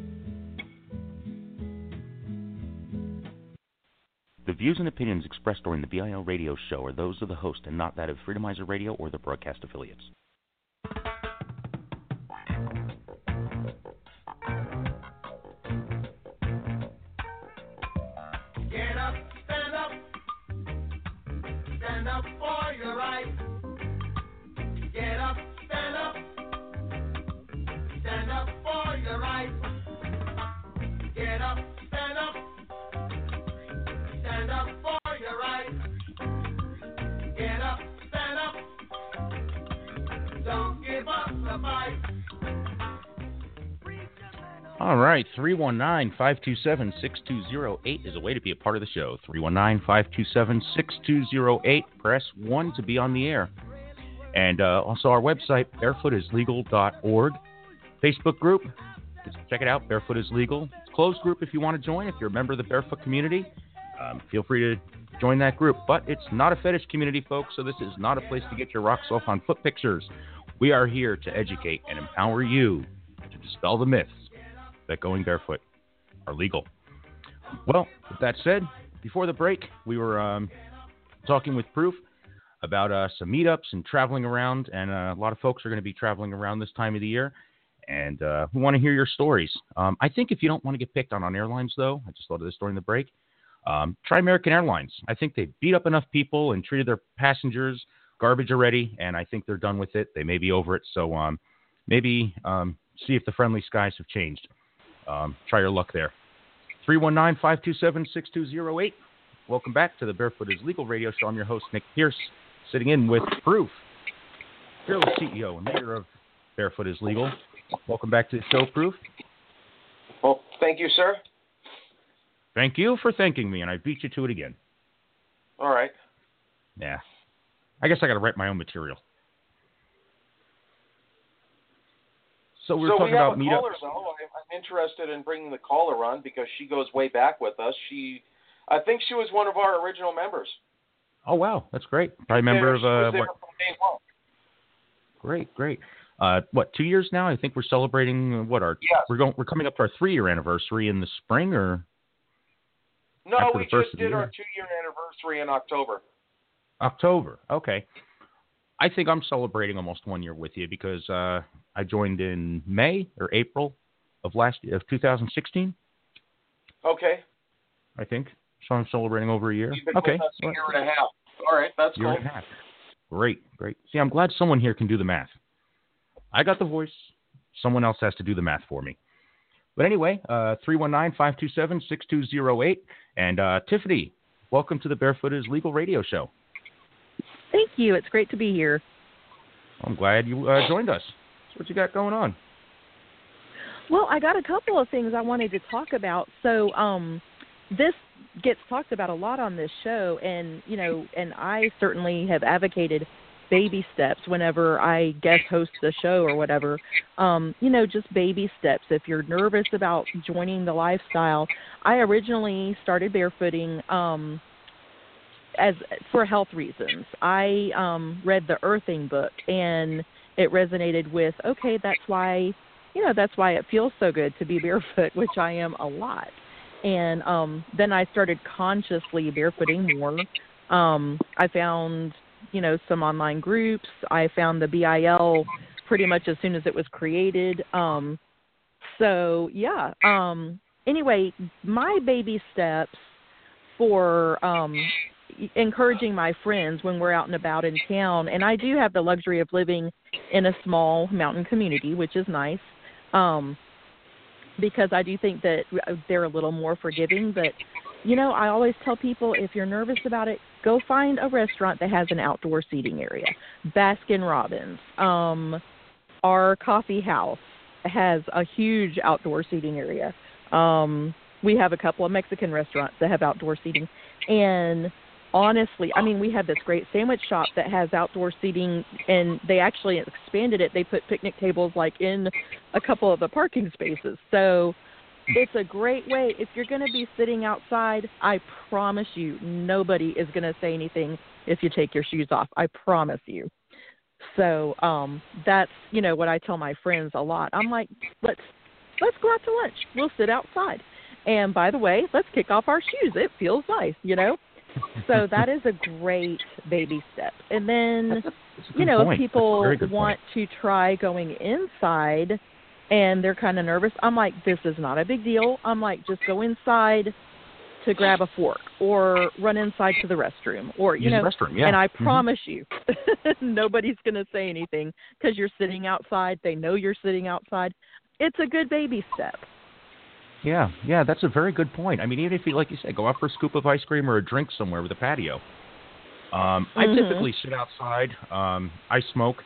The views and opinions expressed during the B I L radio show are those of the host and not that of Freedomizer Radio or the broadcast affiliates. Get up, stand up, stand up for your right. Get up, stand up, stand up for your right. Get up, stand up, stand up for your right. Get up, stand up, don't give up the fight. All right, three one nine, five two seven, six two zero eight is a way to be a part of the show. three one nine, five two seven, six two zero eight. Press one to be on the air. And uh, also our website, barefoot is legal dot org. Facebook group, just check it out, Barefoot is Legal. It's a closed group if you want to join. If you're a member of the Barefoot community, um, feel free to join that group. But it's not a fetish community, folks, so this is not a place to get your rocks off on foot pictures. We are here to educate and empower you to dispel the myths that going barefoot are legal. Well, with that said, before the break, we were um, talking with Proof about uh, some meetups and traveling around, and uh, a lot of folks are going to be traveling around this time of the year, and uh, we want to hear your stories. Um, I think if you don't want to get picked on on airlines, though, I just thought of this during the break, um, try American Airlines. I think they beat up enough people and treated their passengers garbage already, and I think they're done with it. They may be over it, so um, maybe um, see if the friendly skies have changed. Um, try your luck there. three one nine, five two seven, six two zero eight. Welcome back to the Barefoot is Legal radio show. I'm your host, Nick Pierce, sitting in with Proof, fearless C E O and leader of Barefoot is Legal. Welcome back to the show, Proof. Well, thank you, sir. Thank you for thanking me, and I beat you to it again. All right. Yeah. I guess I got to write my own material. So we were so talking we have about a meetups. caller, though. I'm interested in bringing the caller on because she goes way back with us. She, I think she was one of our original members. Oh, wow. That's great. Probably a member of... Uh, what? Great, great. Uh, what, two years now? I think we're celebrating, what, our... Yes. We're, going, we're coming up to our three-year anniversary in the spring, or... No, after we the first just of the did year? our two-year anniversary in October. October. Okay. I think I'm celebrating almost one year with you because uh, I joined in May or April of last of two thousand sixteen. Okay. I think. So I'm celebrating over a year. You've been okay. with us a year and a half. All right, that's year cool. and a half. Great, great. See, I'm glad someone here can do the math. I got the voice. Someone else has to do the math for me. But anyway, uh, three one nine, five two seven, six two zero eight. And uh, Tiffany, welcome to the Barefoot is Legal radio show. Thank you. It's great to be here. I'm glad you uh, joined us. So what you got going on? Well, I got a couple of things I wanted to talk about. So um, this gets talked about a lot on this show, and, you know, and I certainly have advocated baby steps whenever I guest host the show or whatever. Um, you know, just baby steps. If you're nervous about joining the lifestyle, I originally started barefooting um, as for health reasons. I um, read the Earthing book, and it resonated with, okay, that's why, you know, that's why it feels so good to be barefoot, which I am a lot. And um, then I started consciously barefooting more. Um, I found, you know, some online groups. I found the B I L pretty much as soon as it was created. Um, so, yeah. Um, anyway, my baby steps for um, encouraging my friends when we're out and about in town, and I do have the luxury of living in a small mountain community, which is nice, um, because I do think that they're a little more forgiving. But, you know, I always tell people, if you're nervous about it, go find a restaurant that has an outdoor seating area. Baskin Robbins, um, our coffee house has a huge outdoor seating area. Um, we have a couple of Mexican restaurants that have outdoor seating. And honestly, I mean, we have this great sandwich shop that has outdoor seating, and they actually expanded it. They put picnic tables like in a couple of the parking spaces. So it's a great way. If you're going to be sitting outside, I promise you, nobody is going to say anything if you take your shoes off. I promise you. So um, that's, you know, what I tell my friends a lot. I'm like, let's let's go out to lunch. We'll sit outside. And by the way, let's kick off our shoes. It feels nice, you know. So that is a great baby step. And then, That's a, that's a you know, point. if people want point. to try going inside and they're kind of nervous, I'm like, this is not a big deal. I'm like, just go inside to grab a fork or run inside to the restroom or, you Use know, the restroom, yeah. And I mm-hmm. promise you, nobody's going to say anything because you're sitting outside. They know you're sitting outside. It's a good baby step. Yeah, yeah, that's a very good point. I mean, even if you, like you said, go out for a scoop of ice cream or a drink somewhere with a patio. Um, mm-hmm. I typically sit outside. Um, I smoke,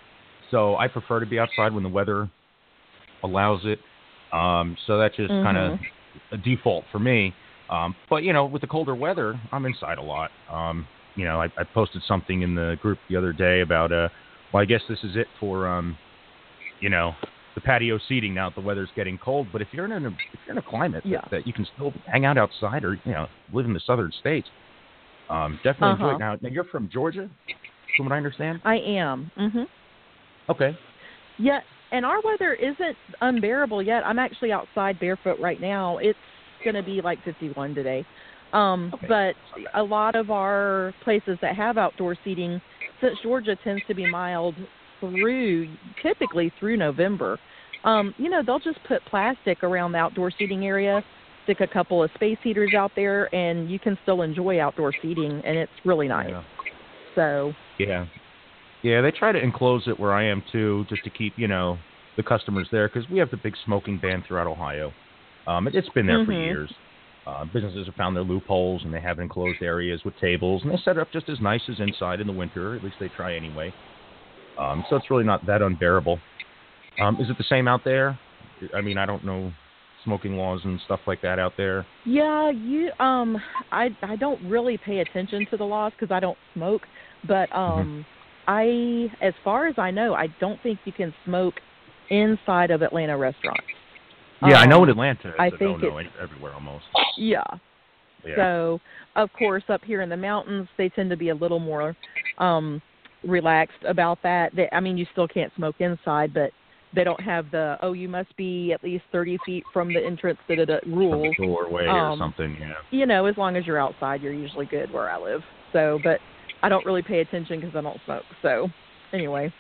so I prefer to be outside when the weather allows it. Um, so that's just mm-hmm. kind of a default for me. Um, but, you know, with the colder weather, I'm inside a lot. Um, you know, I, I posted something in the group the other day about, uh, well, I guess this is it for, um, you know, the patio seating now that the weather's getting cold. But if you're in a if you're in a climate yeah. that, that you can still hang out outside or, you know, live in the southern states, um, definitely uh-huh. enjoy it. Now, now, you're from Georgia, from what I understand? I am. Mm-hmm. Okay. Yeah, and our weather isn't unbearable yet. I'm actually outside barefoot right now. It's going to be like fifty-one today. Um, okay. But a lot of our places that have outdoor seating, since Georgia tends to be mild through, typically through November, um, you know, they'll just put plastic around the outdoor seating area, stick a couple of space heaters out there, and you can still enjoy outdoor seating, and it's really nice. Yeah. So. Yeah. Yeah, they try to enclose it where I am, too, just to keep, you know, the customers there, because we have the big smoking ban throughout Ohio. Um, it, it's been there mm-hmm. for years. Uh, businesses have found their loopholes, and they have enclosed areas with tables, and they set it up just as nice as inside in the winter. At least they try anyway. Um, so it's really not that unbearable. Um, is it the same out there? I mean, I don't know smoking laws and stuff like that out there. Yeah, you. Um, I I don't really pay attention to the laws because I don't smoke. But um, mm-hmm. I, as far as I know, I don't think you can smoke inside of Atlanta restaurants. Yeah, um, I know in Atlanta it's I a think no-no it's, everywhere almost. Yeah. yeah. So, of course, up here in the mountains, they tend to be a little more um, relaxed about that. They, I mean, you still can't smoke inside, but they don't have the, oh, you must be at least thirty feet from the entrance to the rules. From the doorway um, or something, yeah. You know, as long as you're outside, you're usually good where I live. So, but I don't really pay attention because I don't smoke. So, anyway.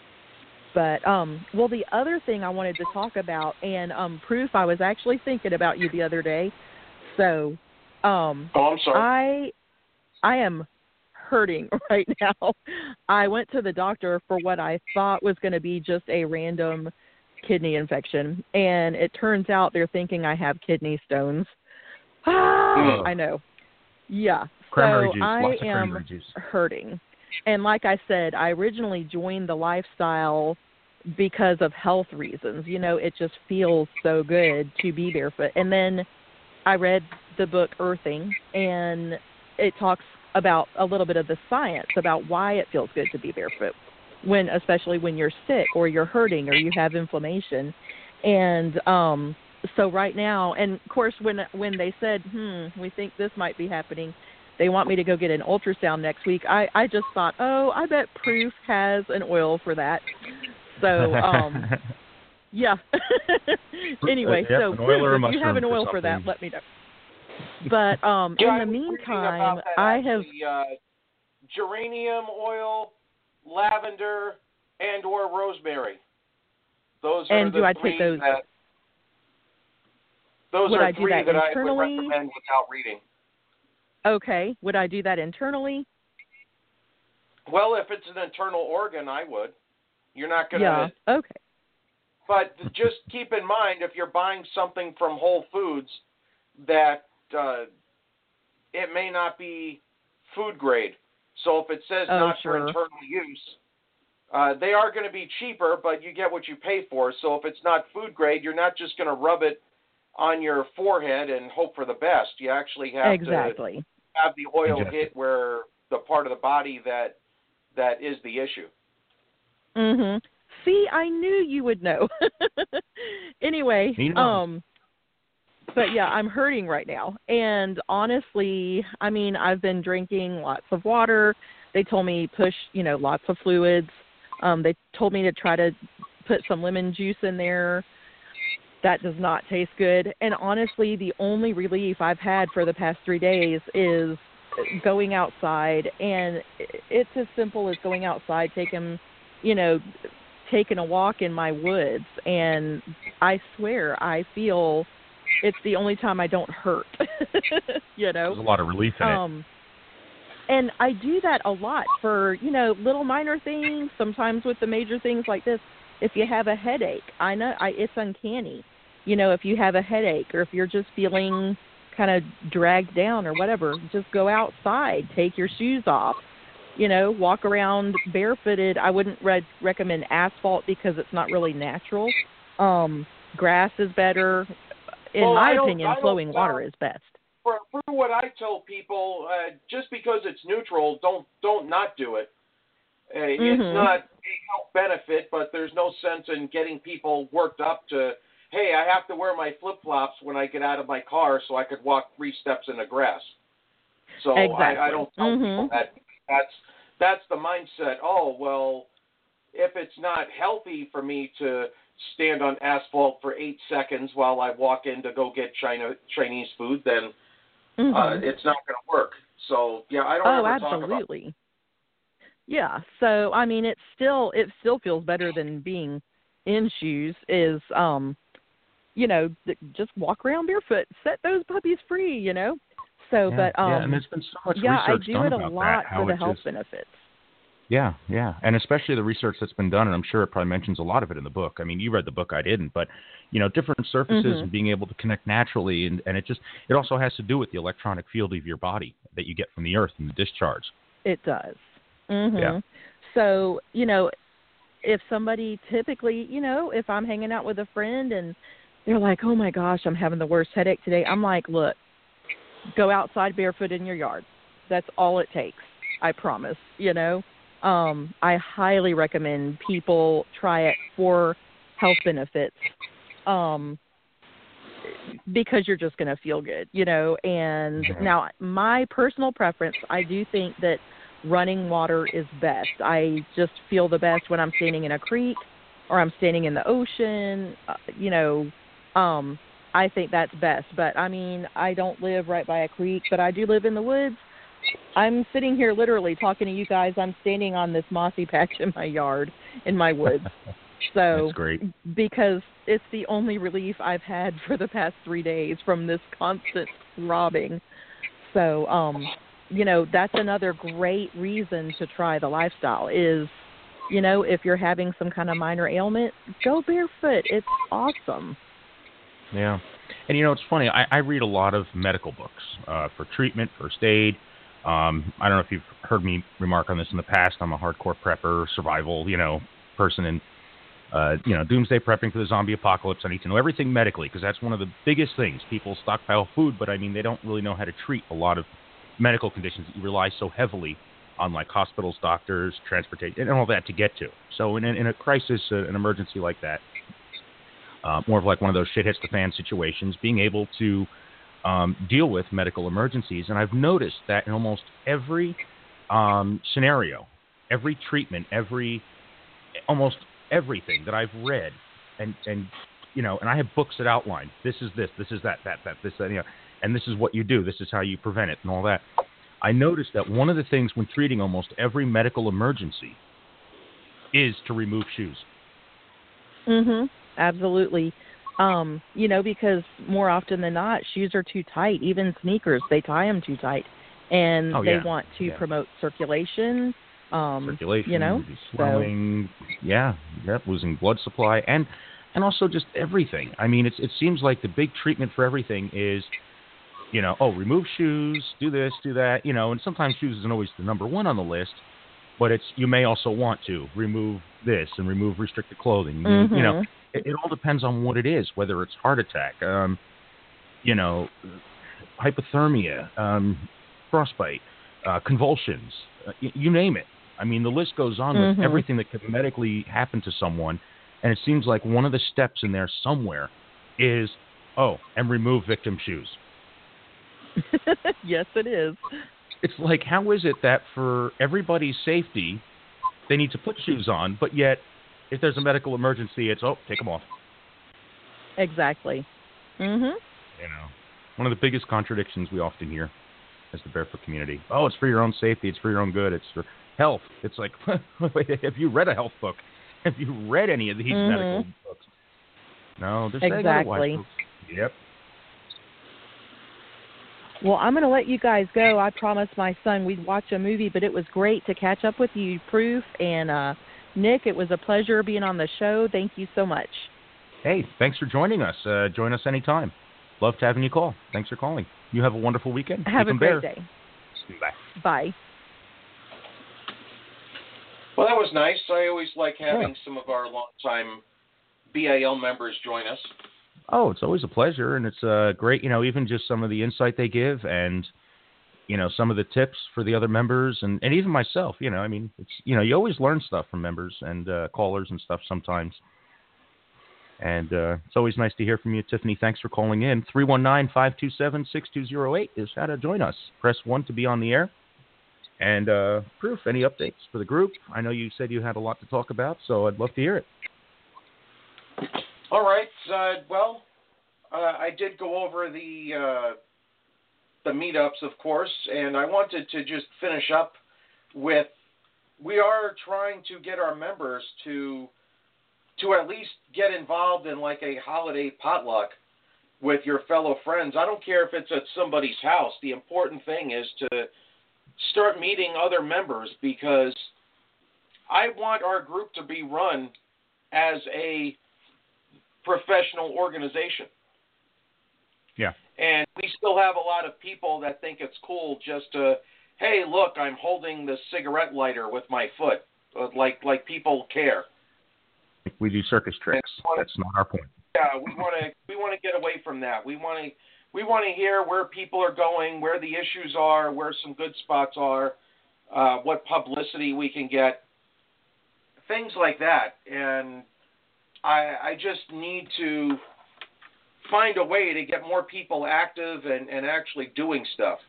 But, um, well, the other thing I wanted to talk about, and um, Proof, I was actually thinking about you the other day. So, um, oh, I'm sorry. I, I am hurting right now. I went to the doctor for what I thought was going to be just a random kidney infection, and it turns out they're thinking I have kidney stones. Ah, I know. Yeah. Cranberry so juice. I Lots of am cranberry juice. hurting. And like I said, I originally joined the lifestyle because of health reasons. You know, it just feels so good to be barefoot. And then I read the book Earthing, and it talks about a little bit of the science about why it feels good to be barefoot, when especially when you're sick or you're hurting or you have inflammation. And um, so right now, and of course, when when they said, hmm, we think this might be happening, they want me to go get an ultrasound next week, I, I just thought, oh, I bet Proof has an oil for that. So, um, yeah. Anyway, uh, yep, so Proof, if you have an oil for that, let me know. But um, yeah, in the meantime, that, I actually, have... Uh, geranium oil, lavender, and or rosemary. Those are and the do I three take those? That, those would are I do three that, that internally? I would recommend without reading. Okay. Would I do that internally? Well, if it's an internal organ, I would. You're not going to... Yeah, okay. But just keep in mind, if you're buying something from Whole Foods, that uh, it may not be food grade. So if it says Oh, not sure. for internal use, uh, they are going to be cheaper, but you get what you pay for. So if it's not food grade, you're not just going to rub it on your forehead and hope for the best. You actually have exactly. to have the oil Exactly. hit where the part of the body that that is the issue. Mhm. See, I knew you would know. Anyway, You know. um, but yeah, I'm hurting right now. And honestly, I mean, I've been drinking lots of water. They told me push, you know, lots of fluids. Um, they told me to try to put some lemon juice in there. That does not taste good. And honestly, the only relief I've had for the past three days is going outside. And it's as simple as going outside, taking, you know, taking a walk in my woods. And I swear, I feel it's the only time I don't hurt, you know. There's a lot of relief in um, And I do that a lot for, you know, little minor things, sometimes with the major things like this. If you have a headache, I know I, it's uncanny. You know, if you have a headache or if you're just feeling kind of dragged down or whatever, just go outside, take your shoes off, you know, walk around barefooted. I wouldn't re- recommend asphalt because it's not really natural. Um, grass is better. In Well, my I don't- opinion, I don't flowing tell- water is best. For, for what I tell people, uh, just because it's neutral, don't don't not do it. Uh, Mhm. It's not a health benefit, but there's no sense in getting people worked up to, hey, I have to wear my flip-flops when I get out of my car so I could walk three steps in the grass. So Exactly. I, I don't tell Mhm. people that. That's, that's the mindset. Oh, well, if it's not healthy for me to stand on asphalt for eight seconds while I walk in to go get China Chinese food, then Mhm. uh, it's not going to work. So, yeah, I don't Oh, ever talk about absolutely. Yeah. So, I mean, it's still it still feels better than being in shoes. Is um, you know, th- just walk around barefoot, set those puppies free. You know. So, Yeah, but um, yeah, and there's been so much yeah, I research do done it a about lot that, how for the it health just- benefits. Yeah, yeah, and especially the research that's been done, and I'm sure it probably mentions a lot of it in the book. I mean, you read the book, I didn't, but you know, different surfaces Mhm. and being able to connect naturally, and, and it just it also has to do with the electronic field of your body that you get from the earth and the discharge. It does. Mhm. Yeah. So, you know, if somebody typically, you know, if I'm hanging out with a friend and they're like, "Oh my gosh, I'm having the worst headache today." I'm like, "Look, go outside barefoot in your yard. That's all it takes. I promise." You know, um, I highly recommend people try it for health benefits, um, because you're just going to feel good, you know. And Mhm. now, my personal preference, I do think that running water is best. I just feel the best when I'm standing in a creek or I'm standing in the ocean, uh, you know. Um, I think that's best. But, I mean, I don't live right by a creek, but I do live in the woods. I'm sitting here literally talking to you guys. I'm standing on this mossy patch in my yard, in my woods. So, That's great. because it's the only relief I've had for the past three days from this constant throbbing. So, um, you know, that's another great reason to try the lifestyle is, you know, if you're having some kind of minor ailment, go barefoot. It's awesome. Yeah. And, you know, it's funny. I, I read a lot of medical books uh, for treatment, first aid. Um, I don't know if you've heard me remark on this in the past. I'm a hardcore prepper, survival, you know, person, and, uh, you know, doomsday prepping for the zombie apocalypse. I need to know everything medically because that's one of the biggest things. People stockpile food, but, I mean, they don't really know how to treat a lot of medical conditions that you rely so heavily on, like hospitals, doctors, transportation, and all that to get to. So in, in a crisis, uh, an emergency like that, Uh, more of like one of those shit hits the fan situations, being able to um, deal with medical emergencies. And I've noticed that in almost every um, scenario, every treatment, every, almost everything that I've read, and, and, you know, and I have books that outline, this is this, this is that, that, that, this, that, you know, and this is what you do, this is how you prevent it, and all that. I noticed that one of the things when treating almost every medical emergency is to remove shoes. Mhm. Absolutely. Um, you know, because more often than not, shoes are too tight. Even sneakers, they tie them too tight, and Oh, they yeah. want to Yeah. promote circulation. Um, Circulation, you know, swelling, yeah, yep, losing blood supply, and and also just everything. I mean, it's it seems like the big treatment for everything is, you know, oh, remove shoes, do this, do that, you know, and sometimes shoes isn't always the number one on the list, but it's you may also want to remove this and remove restricted clothing. Mm-hmm. You know, it, it all depends on what it is, whether it's heart attack, um, you know, hypothermia, um, frostbite, uh, convulsions, uh, y- you name it. I mean, the list goes on Mm-hmm. with everything that could medically happen to someone, and it seems like one of the steps in there somewhere is, oh, and remove victim shoes. Yes, it is. It's like, how is it that for everybody's safety, they need to put shoes on, but yet if there's a medical emergency, it's, oh, take them off. Exactly. Mhm. You know, one of the biggest contradictions we often hear as the barefoot community. Oh, it's for your own safety. It's for your own good. It's for health. It's like, wait, have you read a health book? Have you read any of these Mhm. medical books? No, they're saying Exactly. otherwise, folks. Yep. Well, I'm going to let you guys go. I promised my son we'd watch a movie, but it was great to catch up with you, Proof. And uh, Nick, it was a pleasure being on the show. Thank you so much. Hey, thanks for joining us. Uh, join us anytime. Love to having you call. Thanks for calling. You have a wonderful weekend. Have Keep a 'em great bare. day. Bye. Bye. Well, that was nice. I always like having Yeah. some of our longtime B A L members join us. Oh, it's always a pleasure, and it's uh, great, you know, even just some of the insight they give and, you know, some of the tips for the other members and, and even myself, you know, I mean, it's, you know, you always learn stuff from members and uh, callers and stuff sometimes. And uh, it's always nice to hear from you, Tiffany. Thanks for calling in. three one nine, five two seven, six two zero eight is how to join us. Press one to be on the air. And uh, Proof, any updates for the group? I know you said you had a lot to talk about, so I'd love to hear it. All right. Uh, well, uh, I did go over the uh, the meetups, of course, and I wanted to just finish up with we are trying to get our members to to at least get involved in like a holiday potluck with your fellow friends. I don't care if it's at somebody's house. The important thing is to start meeting other members, because I want our group to be run as a professional organization. Yeah. And we still have a lot of people that think it's cool just to, hey, look, I'm holding the cigarette lighter with my foot. Like like people care. We do circus tricks. That's not our point. Yeah, we want to we want to get away from that. We want to we want to hear where people are going, where the issues are, where some good spots are, uh, what publicity we can get, things like that. And I I just need to find a way to get more people active and, and actually doing stuff.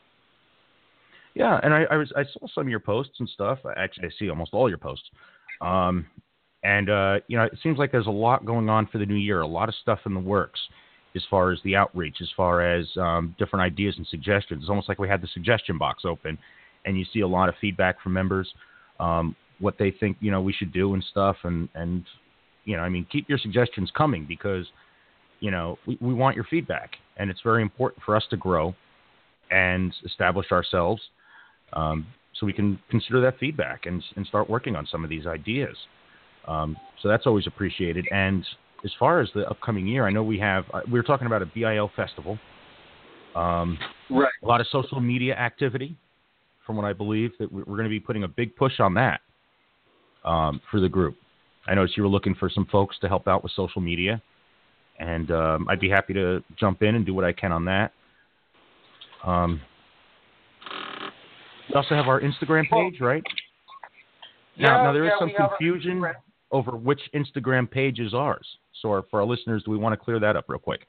Yeah, and I, I was I saw some of your posts and stuff. Actually, I see almost all your posts. Um, and uh, you know, it seems like there's a lot going on for the new year. A lot of stuff in the works as far as the outreach, as far as um, different ideas and suggestions. It's almost like we had the suggestion box open, and you see a lot of feedback from members, um, what they think you know we should do and stuff. And and you know, I mean, keep your suggestions coming, because you know we, we want your feedback, and it's very important for us to grow and establish ourselves. Um, so we can consider that feedback and, and start working on some of these ideas. Um, so that's always appreciated. And as far as the upcoming year, I know we have, uh, we were talking about a B I L festival, um, right. a lot of social media activity, from what I believe, that we're going to be putting a big push on that um, for the group. I noticed you were looking for some folks to help out with social media, and um, I'd be happy to jump in and do what I can on that. Um, We also have our Instagram page, right? Yeah, now, now there is yeah, some we have our confusion Instagram. over which Instagram page is ours. So our, for our listeners, do we want to clear that up real quick?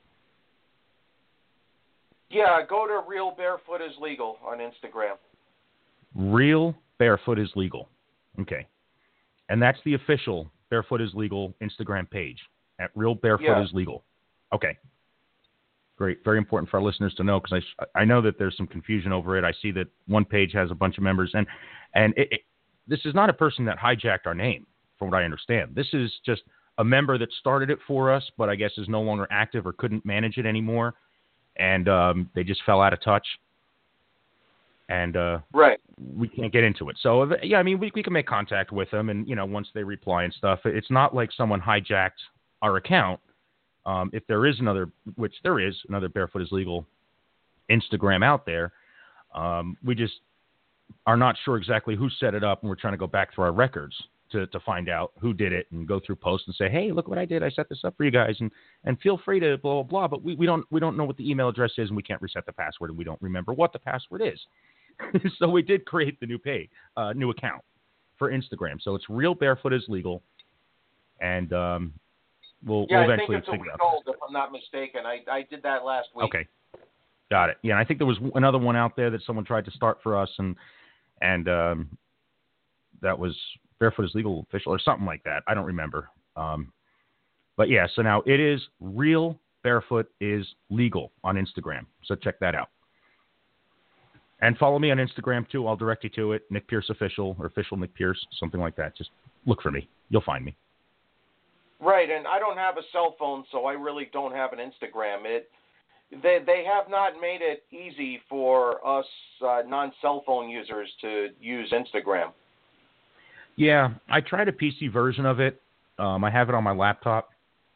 Yeah, go to Real Barefoot is Legal on Instagram. Real Barefoot is Legal. Okay. And that's the official Barefoot is Legal Instagram page, at Real Barefoot Yeah. is Legal. Okay. Great. Very important for our listeners to know, because I, I know that there's some confusion over it. I see that one page has a bunch of members, and and it, it, this is not a person that hijacked our name, from what I understand. This is just a member that started it for us, but I guess is no longer active or couldn't manage it anymore, and um, they just fell out of touch, and uh, right. we can't get into it. So yeah, I mean, we we can make contact with them, and you know, once they reply and stuff, it's not like someone hijacked our account. Um, if there is another, which there is, another Barefoot is Legal Instagram out there, um, we just are not sure exactly who set it up, and we're trying to go back through our records to, to find out who did it and go through posts and say, hey, look what I did. I set this up for you guys, and, and feel free to blah, blah, blah. But we, we don't we don't know what the email address is, and we can't reset the password, and we don't remember what the password is. So we did create the new page, uh, new account for Instagram. So it's Real Barefoot is Legal, and um, we'll, yeah, we'll eventually I think it's a figure week out. old, if I'm not mistaken. I, I did that last week. Okay. Got it. Yeah, and I think there was another one out there that someone tried to start for us, and and um, that was Barefoot is Legal Official or something like that. I don't remember. Um, but yeah, so now it is Real Barefoot is Legal on Instagram. So check that out. And follow me on Instagram too. I'll direct you to it. Nick Pierce Official or Official Nick Pierce, something like that. Just look for me. You'll find me. Right, and I don't have a cell phone, so I really don't have an Instagram. It they they have not made it easy for us uh, non-cell phone users to use Instagram. Yeah, I tried a P C version of it. Um, I have it on my laptop.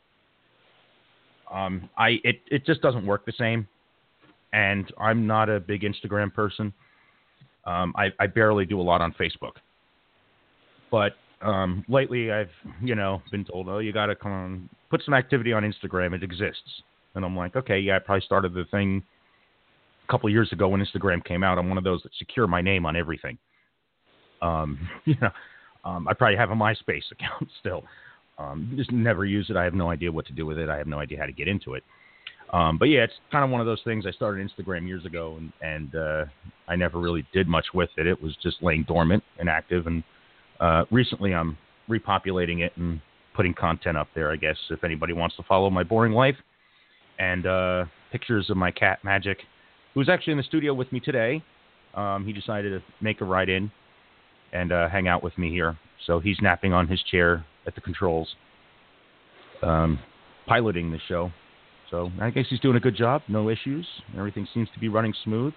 Um, I it, it just doesn't work the same, and I'm not a big Instagram person. Um, I, I barely do a lot on Facebook. But um, lately, I've you know been told, oh, you got to come on, put some activity on Instagram. It exists, and I'm like, okay, yeah, I probably started the thing a couple of years ago when Instagram came out. I'm one of those that secure my name on everything. Um, you know. Um, I probably have a MySpace account still. Um, just never use it. I have no idea what to do with it. I have no idea how to get into it. Um, but yeah, it's kind of one of those things. I started Instagram years ago, and, and uh, I never really did much with it. It was just laying dormant, inactive. And uh, recently I'm repopulating it and putting content up there, I guess, if anybody wants to follow my boring life. And uh, pictures of my cat, Magic, who's actually in the studio with me today. Um, he decided to make a ride in and uh, hang out with me here. So he's napping on his chair at the controls, um, piloting the show. So I guess he's doing a good job. No issues. Everything seems to be running smooth.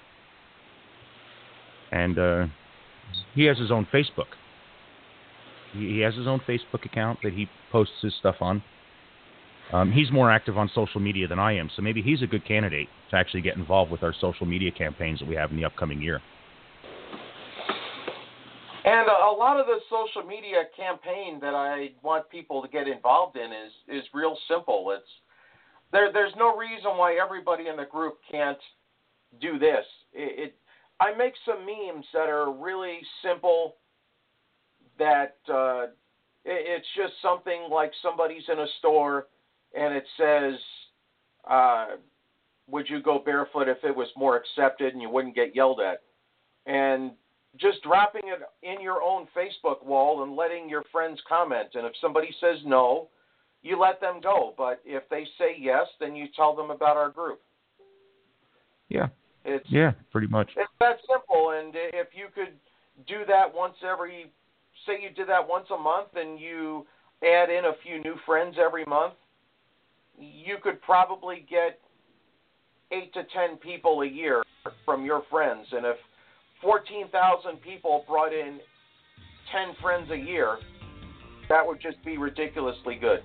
And uh, he has his own Facebook. He, he has his own Facebook account that he posts his stuff on. Um, he's more active on social media than I am, so maybe he's a good candidate to actually get involved with our social media campaigns that we have in the upcoming year. And a lot of the social media campaign that I want people to get involved in is, is real simple. It's there. There's no reason why everybody in the group can't do this. It, it I make some memes that are really simple. That uh, it, it's just something like somebody's in a store and it says, uh, "Would you go barefoot if it was more accepted and you wouldn't get yelled at?" And just dropping it in your own Facebook wall and letting your friends comment. And if somebody says no, you let them go. But if they say yes, then you tell them about our group. Yeah. It's, yeah, pretty much. It's that simple. And if you could do that once every, say you did that once a month and you add in a few new friends every month, you could probably get eight to ten people a year from your friends. And if fourteen thousand people brought in ten friends a year, that would just be ridiculously good.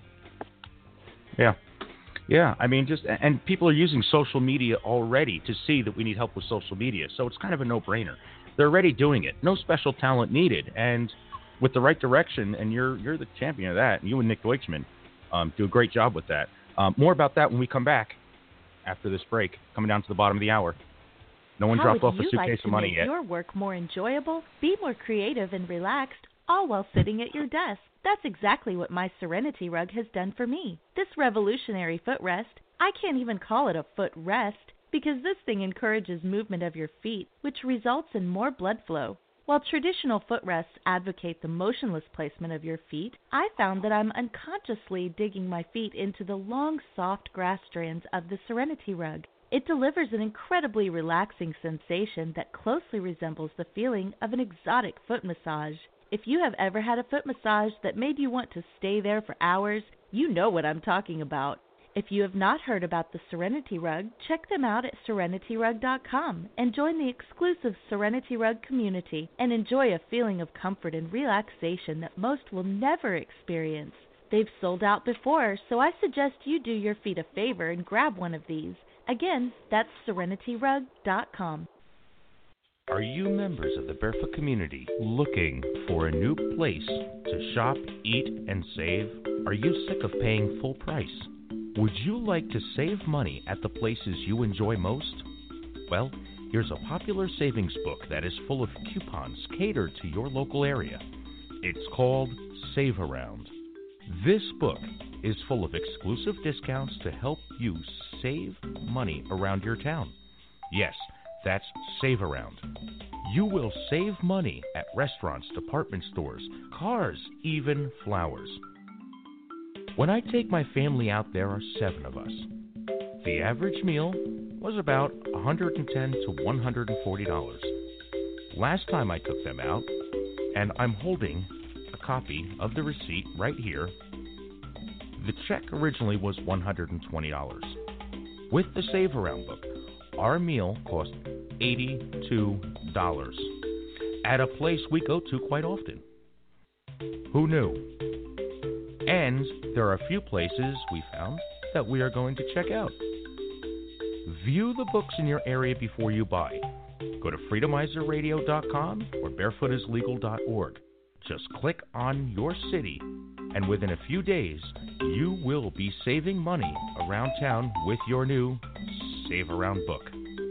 Yeah. Yeah, I mean, just and people are using social media already to see that we need help with social media, so it's kind of a no-brainer. They're already doing it. No special talent needed. And with the right direction, and you're you're the champion of that, and you and Nick Deutschman um, do a great job with that. Um, more about that when we come back after this break, coming down to the bottom of the hour. No one How dropped off would a you suitcase like to of money make yet. your work more enjoyable, be more creative and relaxed, all while sitting at your desk? That's exactly what my Serenity Rug has done for me. This revolutionary footrest, I can't even call it a foot rest, because this thing encourages movement of your feet, which results in more blood flow. While traditional footrests advocate the motionless placement of your feet, I found that I'm unconsciously digging my feet into the long, soft grass strands of the Serenity Rug. It delivers an incredibly relaxing sensation that closely resembles the feeling of an exotic foot massage. If you have ever had a foot massage that made you want to stay there for hours, you know what I'm talking about. If you have not heard about the Serenity Rug, check them out at serenity rug dot com and join the exclusive Serenity Rug community and enjoy a feeling of comfort and relaxation that most will never experience. They've sold out before, so I suggest you do your feet a favor and grab one of these. Again, that's serenity rug dot com. Are you members of the Barefoot community looking for a new place to shop, eat, and save? Are you sick of paying full price? Would you like to save money at the places you enjoy most? Well, here's a popular savings book that is full of coupons catered to your local area. It's called Save Around. This book is full of exclusive discounts to help you save money around your town. Yes, that's Save Around. You will save money at restaurants, department stores, cars, even flowers. When I take my family out, there are seven of us. The average meal was about one hundred ten to one hundred forty dollars. Last time I took them out, and I'm holding a copy of the receipt right here, the check originally was one hundred twenty dollars. With the Save Around book, our meal cost eighty-two dollars at a place we go to quite often. Who knew? And there are a few places we found that we are going to check out. View the books in your area before you buy. Go to freedomizer radio dot com or barefoot is legal dot org. Just click on your city, and within a few days, you will be saving money around town with your new Save Around book.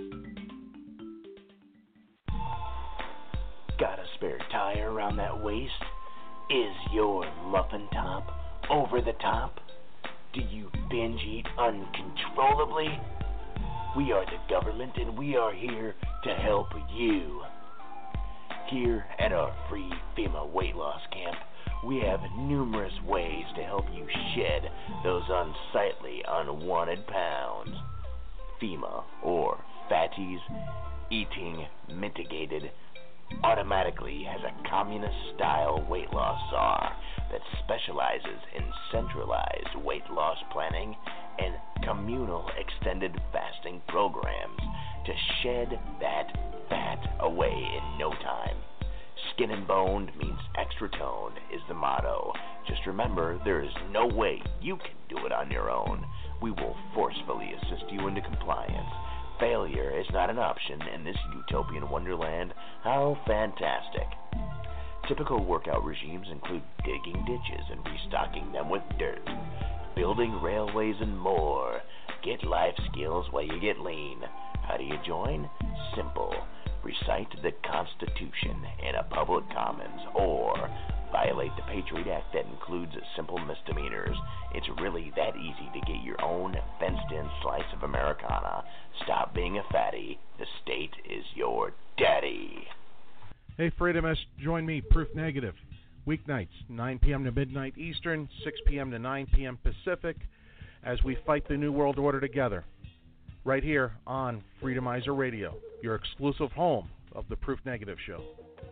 Got a spare tire around that waist? Is your muffin top over the top? Do you binge eat uncontrollably? We are the government, and we are here to help you. Here at our free FEMA weight loss camp, we have numerous ways to help you shed those unsightly, unwanted pounds. FEMA, or Fatties Eating Mitigated, automatically has a communist-style weight loss czar that specializes in centralized weight loss planning and communal extended fasting programs to shed that fat away in no time. Skin and boned means extra toned is the motto. Just remember, there is no way you can do it on your own. We will forcefully assist you into compliance. Failure is not an option in this utopian wonderland. How fantastic. Typical workout regimes include digging ditches and restocking them with dirt, building railways and more. Get life skills while you get lean. How do you join? Simple. Recite the Constitution in a public commons, or violate the Patriot Act that includes simple misdemeanors. It's really that easy to get your own fenced-in slice of Americana. Stop being a fatty. The state is your daddy. Hey, Freedomists, join me, Proof Negative, weeknights, nine p.m. to midnight Eastern, six p.m. to nine p.m. Pacific, as we fight the New World Order together, right here on Freedomizer Radio, your exclusive home of the Proof Negative Show.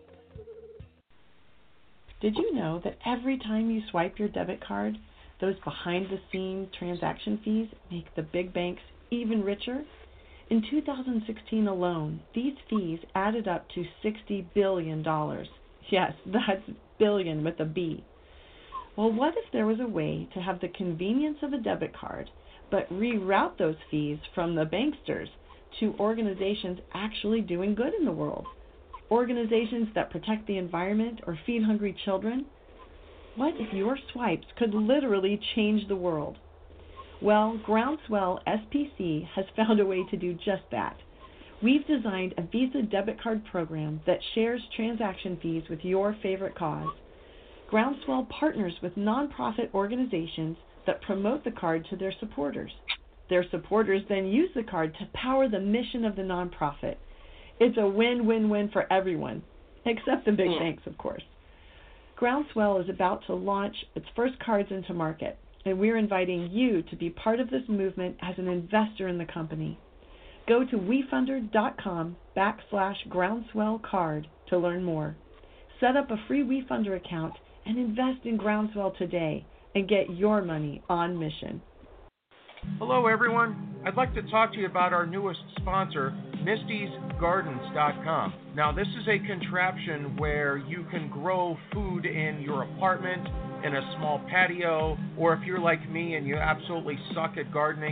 Did you know that every time you swipe your debit card, those behind-the-scenes transaction fees make the big banks even richer? In two thousand sixteen alone, these fees added up to sixty billion dollars. Yes, that's billion with a B. Well, what if there was a way to have the convenience of a debit card, but reroute those fees from the banksters to organizations actually doing good in the world? Organizations that protect the environment or feed hungry children? What if your swipes could literally change the world? Well, Groundswell S P C has found a way to do just that. We've designed a Visa debit card program that shares transaction fees with your favorite cause. Groundswell partners with nonprofit organizations that promote the card to their supporters. Their supporters then use the card to power the mission of the nonprofit. It's a win-win-win for everyone, except the big banks, of course. Groundswell is about to launch its first cards into market, and we're inviting you to be part of this movement as an investor in the company. Go to WeFunder.com backslash Groundswell card to learn more. Set up a free WeFunder account and invest in Groundswell today and get your money on mission. Hello, everyone. I'd like to talk to you about our newest sponsor, Misty's Gardens dot com. Now, this is a contraption where you can grow food in your apartment, in a small patio, or if you're like me and you absolutely suck at gardening,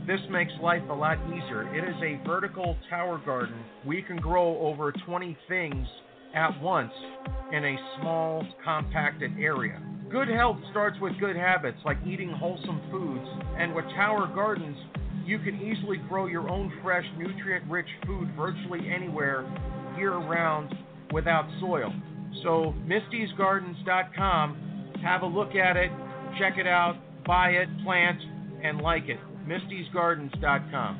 this makes life a lot easier. It is a vertical tower garden. We can grow over twenty things at once in a small, compacted area. Good health starts with good habits, like eating wholesome foods. And with tower gardens, you can easily grow your own fresh, nutrient-rich food virtually anywhere, year-round, without soil. So, Misty's Gardens dot com, have a look at it, check it out, buy it, plant, and like it. Misty's Gardens dot com.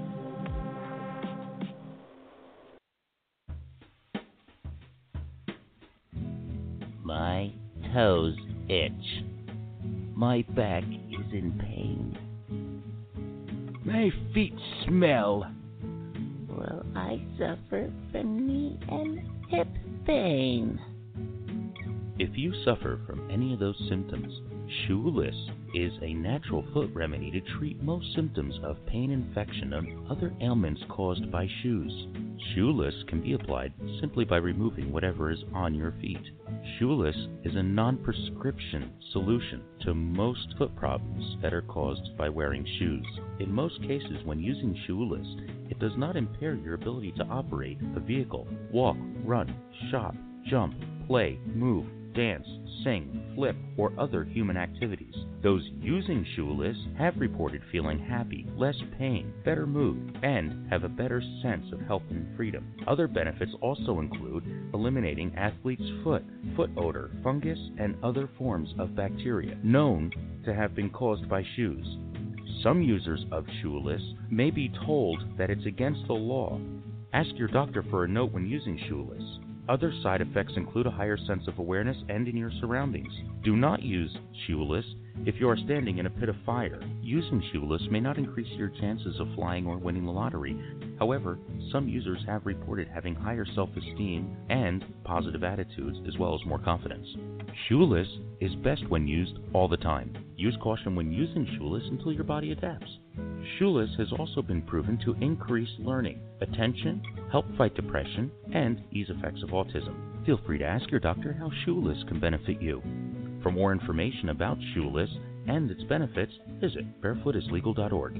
My toes itch. My back is in pain. My feet smell. Well, I suffer from knee and hip pain. If you suffer from any of those symptoms, Shoeless is a natural foot remedy to treat most symptoms of pain, infection, and other ailments caused by shoes. Shoeless can be applied simply by removing whatever is on your feet. Shoeless is a non-prescription solution to most foot problems that are caused by wearing shoes. In most cases, when using Shoeless, it does not impair your ability to operate a vehicle, walk, run, shop, jump, play, move, dance, sing, flip, or other human activities. Those using Shoeless have reported feeling happy, less pain, better mood, and have a better sense of health and freedom. Other benefits also include eliminating athlete's foot, foot odor, fungus, and other forms of bacteria known to have been caused by shoes. Some users of Shoeless may be told that it's against the law. Ask your doctor for a note when using Shoeless. Other side effects include a higher sense of awareness and in your surroundings. Do not use Shoeless if you are standing in a pit of fire. Using Shoeless may not increase your chances of flying or winning the lottery. However, some users have reported having higher self-esteem and positive attitudes, as well as more confidence. Shoeless is best when used all the time. Use caution when using Shoeless until your body adapts. Shoeless has also been proven to increase learning, attention, help fight depression, and ease effects of autism. Feel free to ask your doctor how Shoeless can benefit you. For more information about Shoeless and its benefits, visit barefoot is legal dot org.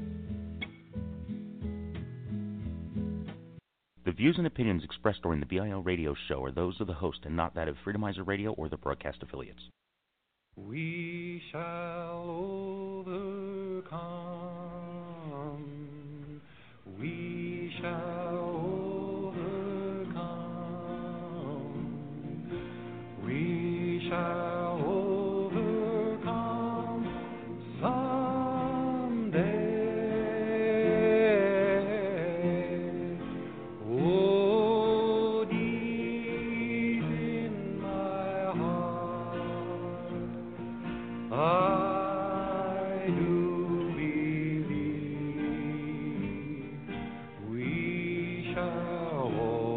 The views and opinions expressed during the B I L radio show are those of the host and not that of Freedomizer Radio or the broadcast affiliates. We shall overcome. We shall overcome. We shall overcome someday. Oh, deep in my heart, I do believe we shall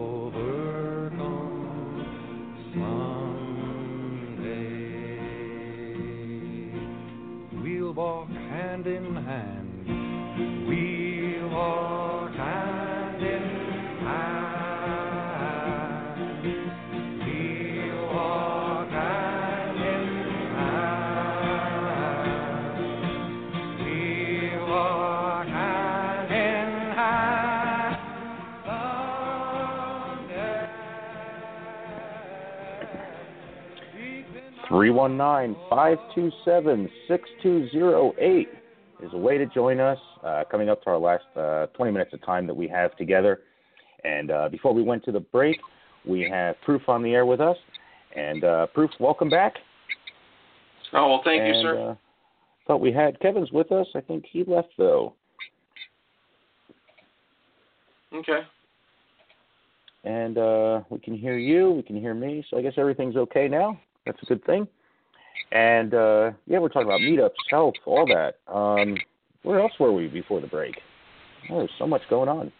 overcome someday. We'll walk hand in hand. We'll walk hand in hand. We'll walk hand in hand. We'll walk hand in hand someday. three one nine, five two seven, six two zero eight is a way to join us, uh, coming up to our last uh, twenty minutes of time that we have together. And uh, before we went to the break, we have Proof on the air with us. And uh, Proof, welcome back. Oh, well, thank and, you, sir. Uh, thought we had Kevin's with us. I think he left, though. Okay. And uh, we can hear you. We can hear me. So I guess everything's okay now. That's a good thing. And, uh, yeah, we're talking about meetups, health, all that. Um, where else were we before the break? Oh, there's so much going on.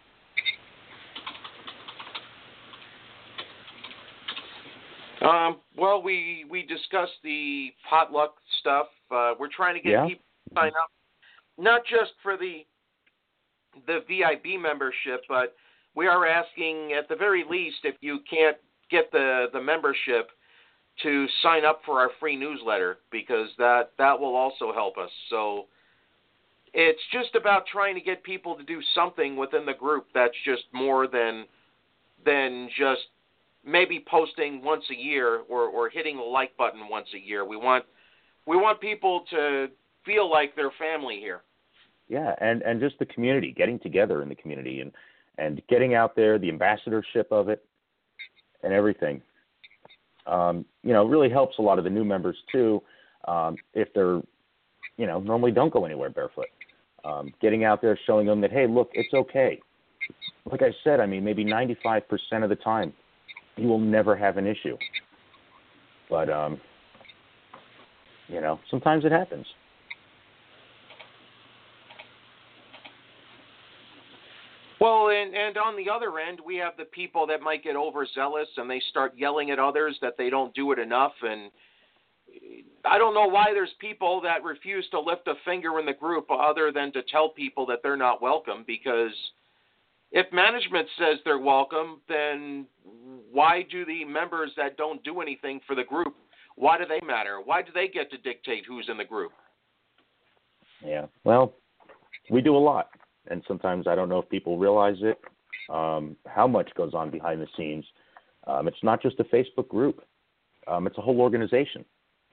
Um, well, we, we discussed the potluck stuff. Uh, we're trying to get Yeah. people to sign up, not just for the the V I B membership, but we are asking, at the very least, if you can't get the, the membership, to sign up for our free newsletter, because that, that will also help us. So it's just about trying to get people to do something within the group that's just more than than just maybe posting once a year or, or hitting the like button once a year. We want we want people to feel like they're family here. Yeah, and, and just the community, getting together in the community and, and getting out there, the ambassadorship of it and everything. Um, you know, really helps a lot of the new members too, um, if they're, you know, normally don't go anywhere barefoot. Um, getting out there, showing them that, hey, look, it's okay. Like I said, I mean, maybe ninety-five percent of the time, you will never have an issue. But, um, you know, sometimes it happens. Well, and, and on the other end, we have the people that might get overzealous and they start yelling at others that they don't do it enough. And I don't know why there's people that refuse to lift a finger in the group other than to tell people that they're not welcome, because if management says they're welcome, then why do the members that don't do anything for the group, why do they matter? Why do they get to dictate who's in the group? Yeah, well, we do a lot. And sometimes I don't know if people realize it, um, how much goes on behind the scenes. Um, it's not just a Facebook group. Um, it's a whole organization.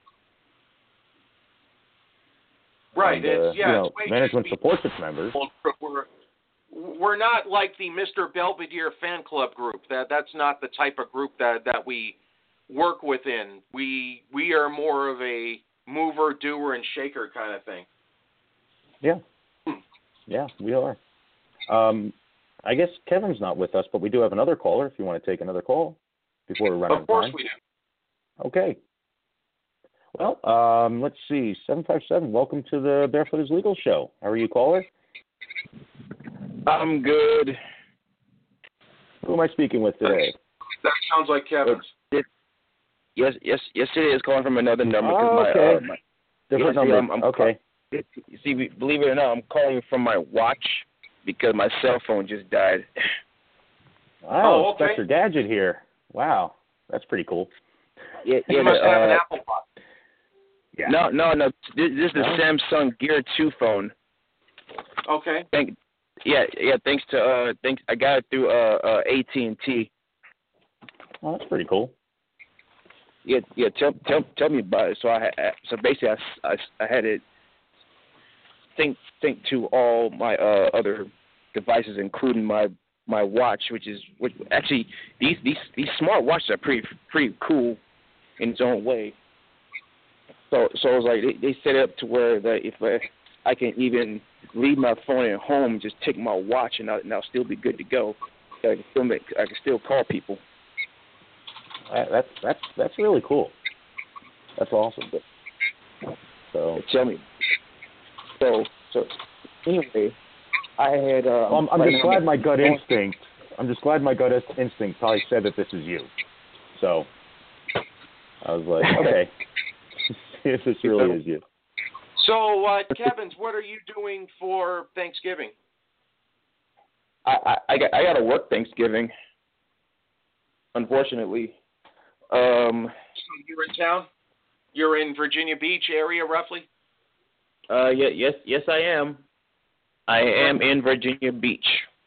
Right. And, it's, uh, yeah, you know, it's management supports its members. We're, we're not like the Mister Belvedere fan club group. That That's not the type of group that, that we work within. We, we are more of a mover, doer, and shaker kind of thing. Yeah. Yeah, we are. Um, I guess Kevin's not with us, but we do have another caller if you want to take another call before we run out of time. Of course we do. Okay. Well, um, let's see. seven five seven, welcome to the Barefoot is Legal show. How are you, caller? I'm good. Who am I speaking with today? That sounds like Kevin. It, yes, yes, yes, it is calling from another number. Oh, my, okay. Uh, my, Different yes, number. I'm, I'm okay. Call, you see, believe it or not, I'm calling from my watch because my cell phone just died. Wow, oh, okay. Inspector Gadget here. Wow, that's pretty cool. Yeah, You yeah, must uh, have an Apple Watch. Yeah. No, no, no. This, this is the No? Samsung Gear two phone. Okay. Thank, yeah, yeah. Thanks to uh, thanks. I got it through uh, uh A T and T. Oh, that's pretty cool. Yeah, yeah. Tell, tell, tell me about it. So I, so basically, I, I, I had it sync, sync to all my uh, other devices, including my, my watch, which is which actually these these these smart watches are pretty pretty cool in its own way. So so it was like they, they set it up to where that if I, I can even leave my phone at home, just take my watch, and, I, and I'll still be good to go. I can still make, I can still call people. That, that's that's that's really cool. That's awesome. So tell me. So so anyway, I had. Uh, well, I'm, I'm right just now, glad my gut instinct. I'm just glad my gut instinct probably said that this is you. So I was like, okay, if this really is you. So, uh, Kevin, what are you doing for Thanksgiving? I, I, I got I got to work Thanksgiving. Unfortunately. Um, so you're in town? You're in Virginia Beach area, roughly? Uh, yeah, yes, yes, I am. I am in Virginia Beach.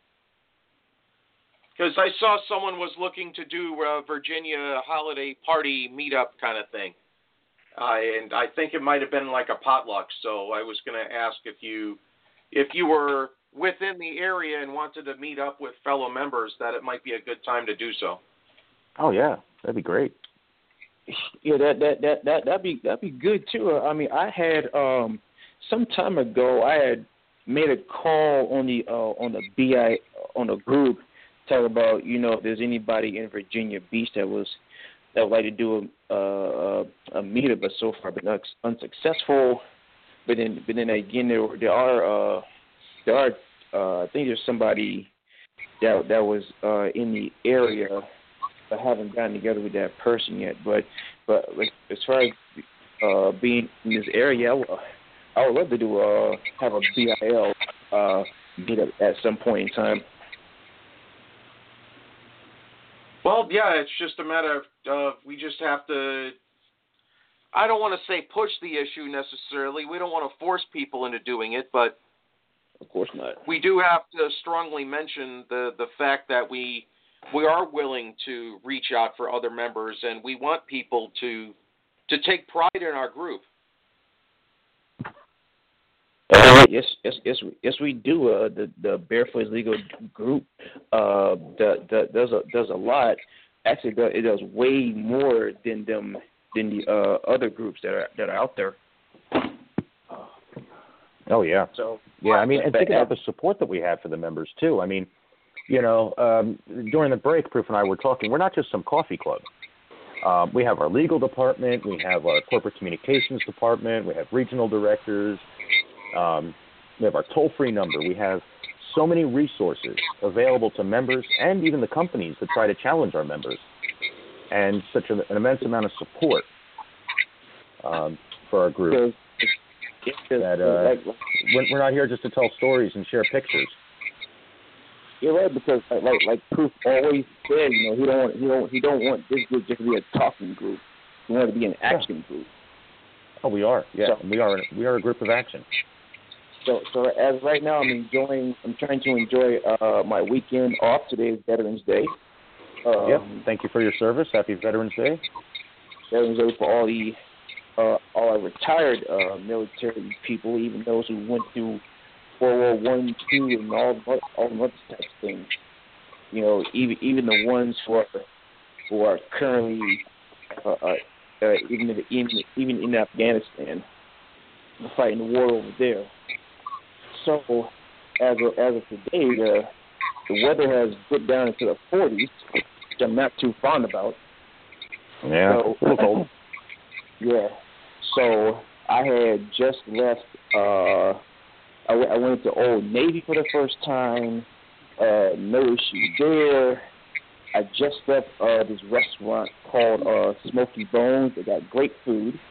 Because I saw someone was looking to do a Virginia holiday party meetup kind of thing. Uh, and I think it might have been like a potluck. So I was going to ask if you if you were within the area and wanted to meet up with fellow members, that it might be a good time to do so. Oh yeah, that'd be great. Yeah, that that that that that'd be that'd be good too. I mean, I had um some time ago I had made a call on the uh, on the B I on the group, talk about you know if there's anybody in Virginia Beach that was that would like to do a a, a meetup, but so far been unsuccessful. But then but then again there there are uh there are uh, I think there's somebody that that was uh, in the area. I haven't gotten together with that person yet, but but as far as uh, being in this area, I would, I would love to do uh, have a B I L uh, meetup at some point in time. Well, yeah, it's just a matter of uh, we just have to. I don't want to say push the issue necessarily. We don't want to force people into doing it, but Of course not. We do have to strongly mention the, the fact that we we are willing to reach out for other members, and we want people to to take pride in our group. Uh, yes, yes, yes, yes, we do. Uh, the the Barefoot is Legal group uh, the, the, does a does a lot. Actually, it does way more than them than the uh, other groups that are that are out there. Oh yeah. So yeah, I mean, and think about the support that we have for the members too. I mean, you know, um, during the break, Proof and I were talking. We're not just some coffee club. Um, we have our legal department. We have our corporate communications department. We have regional directors. Um, we have our toll-free number. We have so many resources available to members and even the companies that try to challenge our members, and such an, an immense amount of support um, for our group. That uh, we're not here just to tell stories and share pictures. You're right, because like like, like Proof always said, you know, he don't want he don't he don't want this group just to be a talking group. He wants to be an action yeah. group. Oh, we are. Yeah, so, we are. We are a group of action. So, so as right now, I'm enjoying. I'm trying to enjoy uh, my weekend off. Today is Veterans Day. Um, yeah. Thank you for your service. Happy Veterans Day. Veterans Day for all the uh, all our retired uh, military people, even those who went through World War One, Two, and all all other types of things. You know, even even the ones who are who are currently uh, uh, uh, even in, even even in Afghanistan, fighting the war over there. So, as of, as of today, the the weather has dipped down into the forties, which I'm not too fond about. Yeah, so, it's a little cold. Yeah. So I had just left. Uh, I, w- I went to Old Navy for the first time. Uh, no issue there. I just left uh, this restaurant called uh, Smoky Bones. They got great food.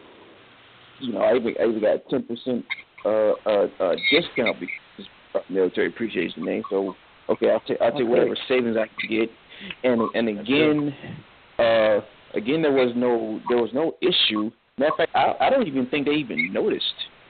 You know, I even, I even got a ten percent uh, uh, uh, discount because military appreciation day. So, okay, I'll, t- I'll take whatever savings I can get. And and again, uh, again, there was no there was no issue. Matter of fact, I, I don't even think they even noticed.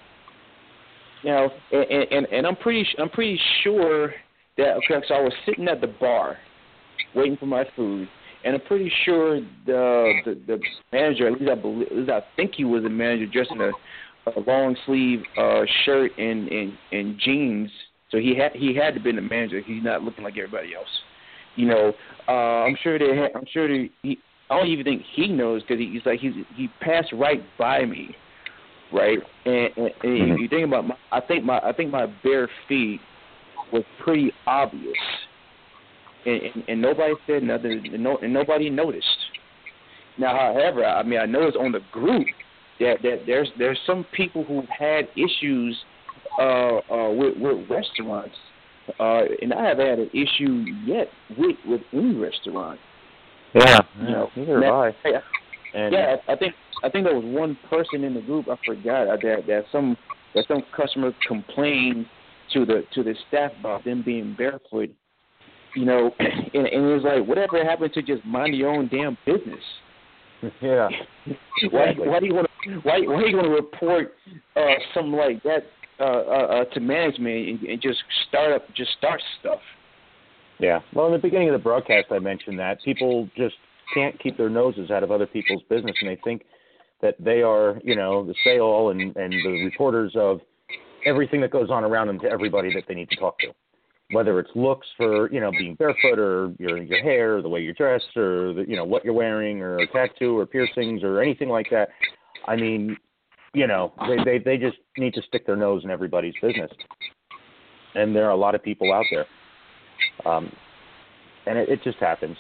You know, and and, and I'm pretty I'm pretty sure that okay, so I was sitting at the bar waiting for my food, and I'm pretty sure the the, the manager, at least I believe, at least I think he was a manager, dressed in a, a long sleeve uh, shirt and, and and jeans. So he had he had to be the manager. He's not looking like everybody else. You know, uh, I'm sure they had, I'm sure they, he. I don't even think he knows because he, he's like he's he passed right by me, right? And, and, and mm-hmm. you think about my, I think my I think my bare feet was pretty obvious. And, and, and nobody said nothing, and, no, and nobody noticed. Now, however, I mean, I noticed on the group that, that there's there's some people who've had issues uh, uh, with, with restaurants, uh, and I haven't had an issue yet with, with any restaurant. Yeah, you know, neither have I. And yeah, I think I think there was one person in the group, I forgot that that some that some customer complained to the to the staff about them being barefoot. You know, and, and it was like, whatever happened to just mind your own damn business? Yeah. why, why do you want to? Why, why are you going to report uh, something like that uh, uh, to management and, and just start up, just start stuff? Yeah. Well, in the beginning of the broadcast, I mentioned that people just can't keep their noses out of other people's business, and they think that they are, you know, the say-all and, and the reporters of everything that goes on around them to everybody that they need to talk to. Whether it's looks for, you know, being barefoot or your your hair, or the way you're dressed, or, the, you know, what you're wearing, or a tattoo or piercings or anything like that. I mean, you know, they, they, they just need to stick their nose in everybody's business. And there are a lot of people out there. Um, and it, it just happens.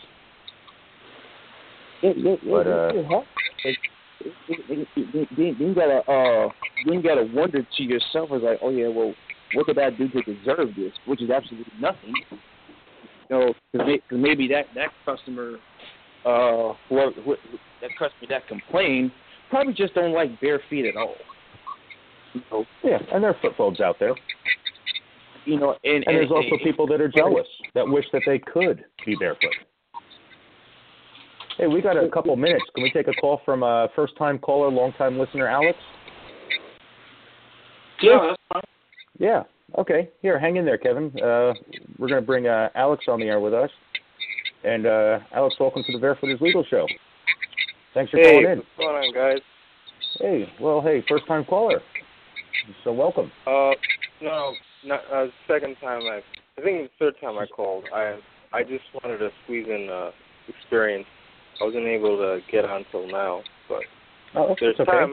It, it, but, uh, it, it, it, then you gotta, uh, then you gotta wonder to yourself, is like, oh yeah, well, what did I do to deserve this? Which is absolutely nothing. You know, because maybe that that customer, uh, who, who, that customer that complained, probably just don't like bare feet at all. You know? Yeah, and there are foot phobes out there. You know, and, and, and there's also and, people that are jealous, that wish that they could be barefoot. Hey, we got a couple minutes. Can we take a call from a first-time caller, long-time listener, Alex? Yeah, that's fine. Yeah. Okay, here, hang in there, Kevin. Uh, we're going to bring uh, Alex on the air with us. And uh, Alex, welcome to the Barefooters Legal Show. Thanks for hey, calling in. What's going on, guys? Hey, well, hey, first-time caller. So welcome. Uh, no, not uh, second time. I, I think it's the third time I called. I, I just wanted to squeeze in uh, experience. I wasn't able to get on till now, but oh, there's okay. time.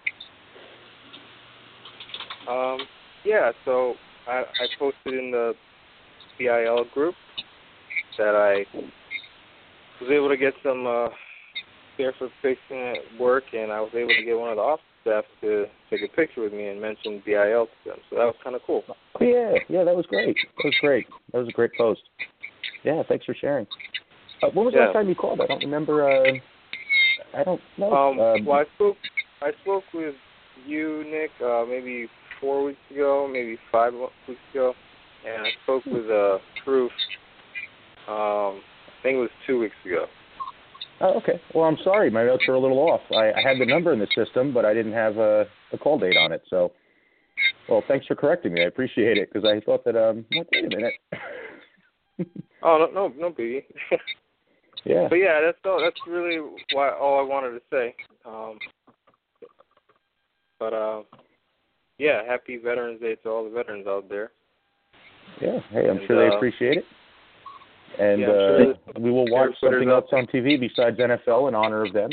Um, yeah. So I, I posted in the B I L group that I was able to get some uh, barefoot fixing at work, and I was able to get one of the office staff to take a picture with me and mention B I L to them. So that was kind of cool. Oh, yeah, yeah, that was great. That was great. That was a great post. Yeah, thanks for sharing. Uh, when was the yeah. last time you called? I don't remember. Uh, I don't know. Um, um, well, I spoke. I spoke with you, Nick, uh, maybe four weeks ago, maybe five weeks ago, and I spoke with uh, Proof. Um, I think it was two weeks ago. Oh, okay. Well, I'm sorry. My notes are a little off. I, I had the number in the system, but I didn't have a, a call date on it. So, well, thanks for correcting me. I appreciate it because I thought that. Um, wait a minute. oh no, no, no biggie. Yeah. But yeah, that's all. That's really why all I wanted to say. Um, but uh, yeah, happy Veterans Day to all the veterans out there. Yeah. Hey, I'm and, sure they uh, appreciate it. And yeah, sure uh, we will watch something else on T V besides N F L in honor of them.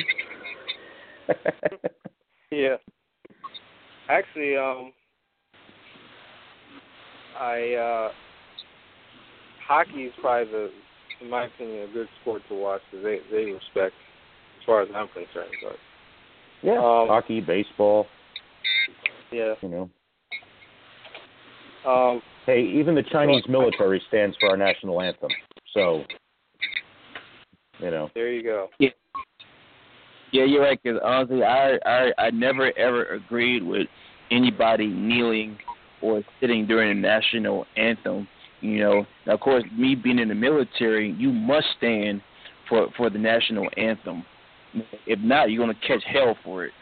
Yeah. Actually, um, I uh, hockey is probably the, in my opinion, a good sport to watch because they they respect, as far as I'm concerned. But yeah, um, hockey, baseball. Yeah. You know. Um, hey, even the Chinese military stands for our national anthem. So, you know. There you go. Yeah, yeah, you're right. Because honestly, I, I I never ever agreed with anybody kneeling or sitting during the national anthem. You know, now, of course, me being in the military, you must stand for for the national anthem. If not, you're gonna catch hell for it.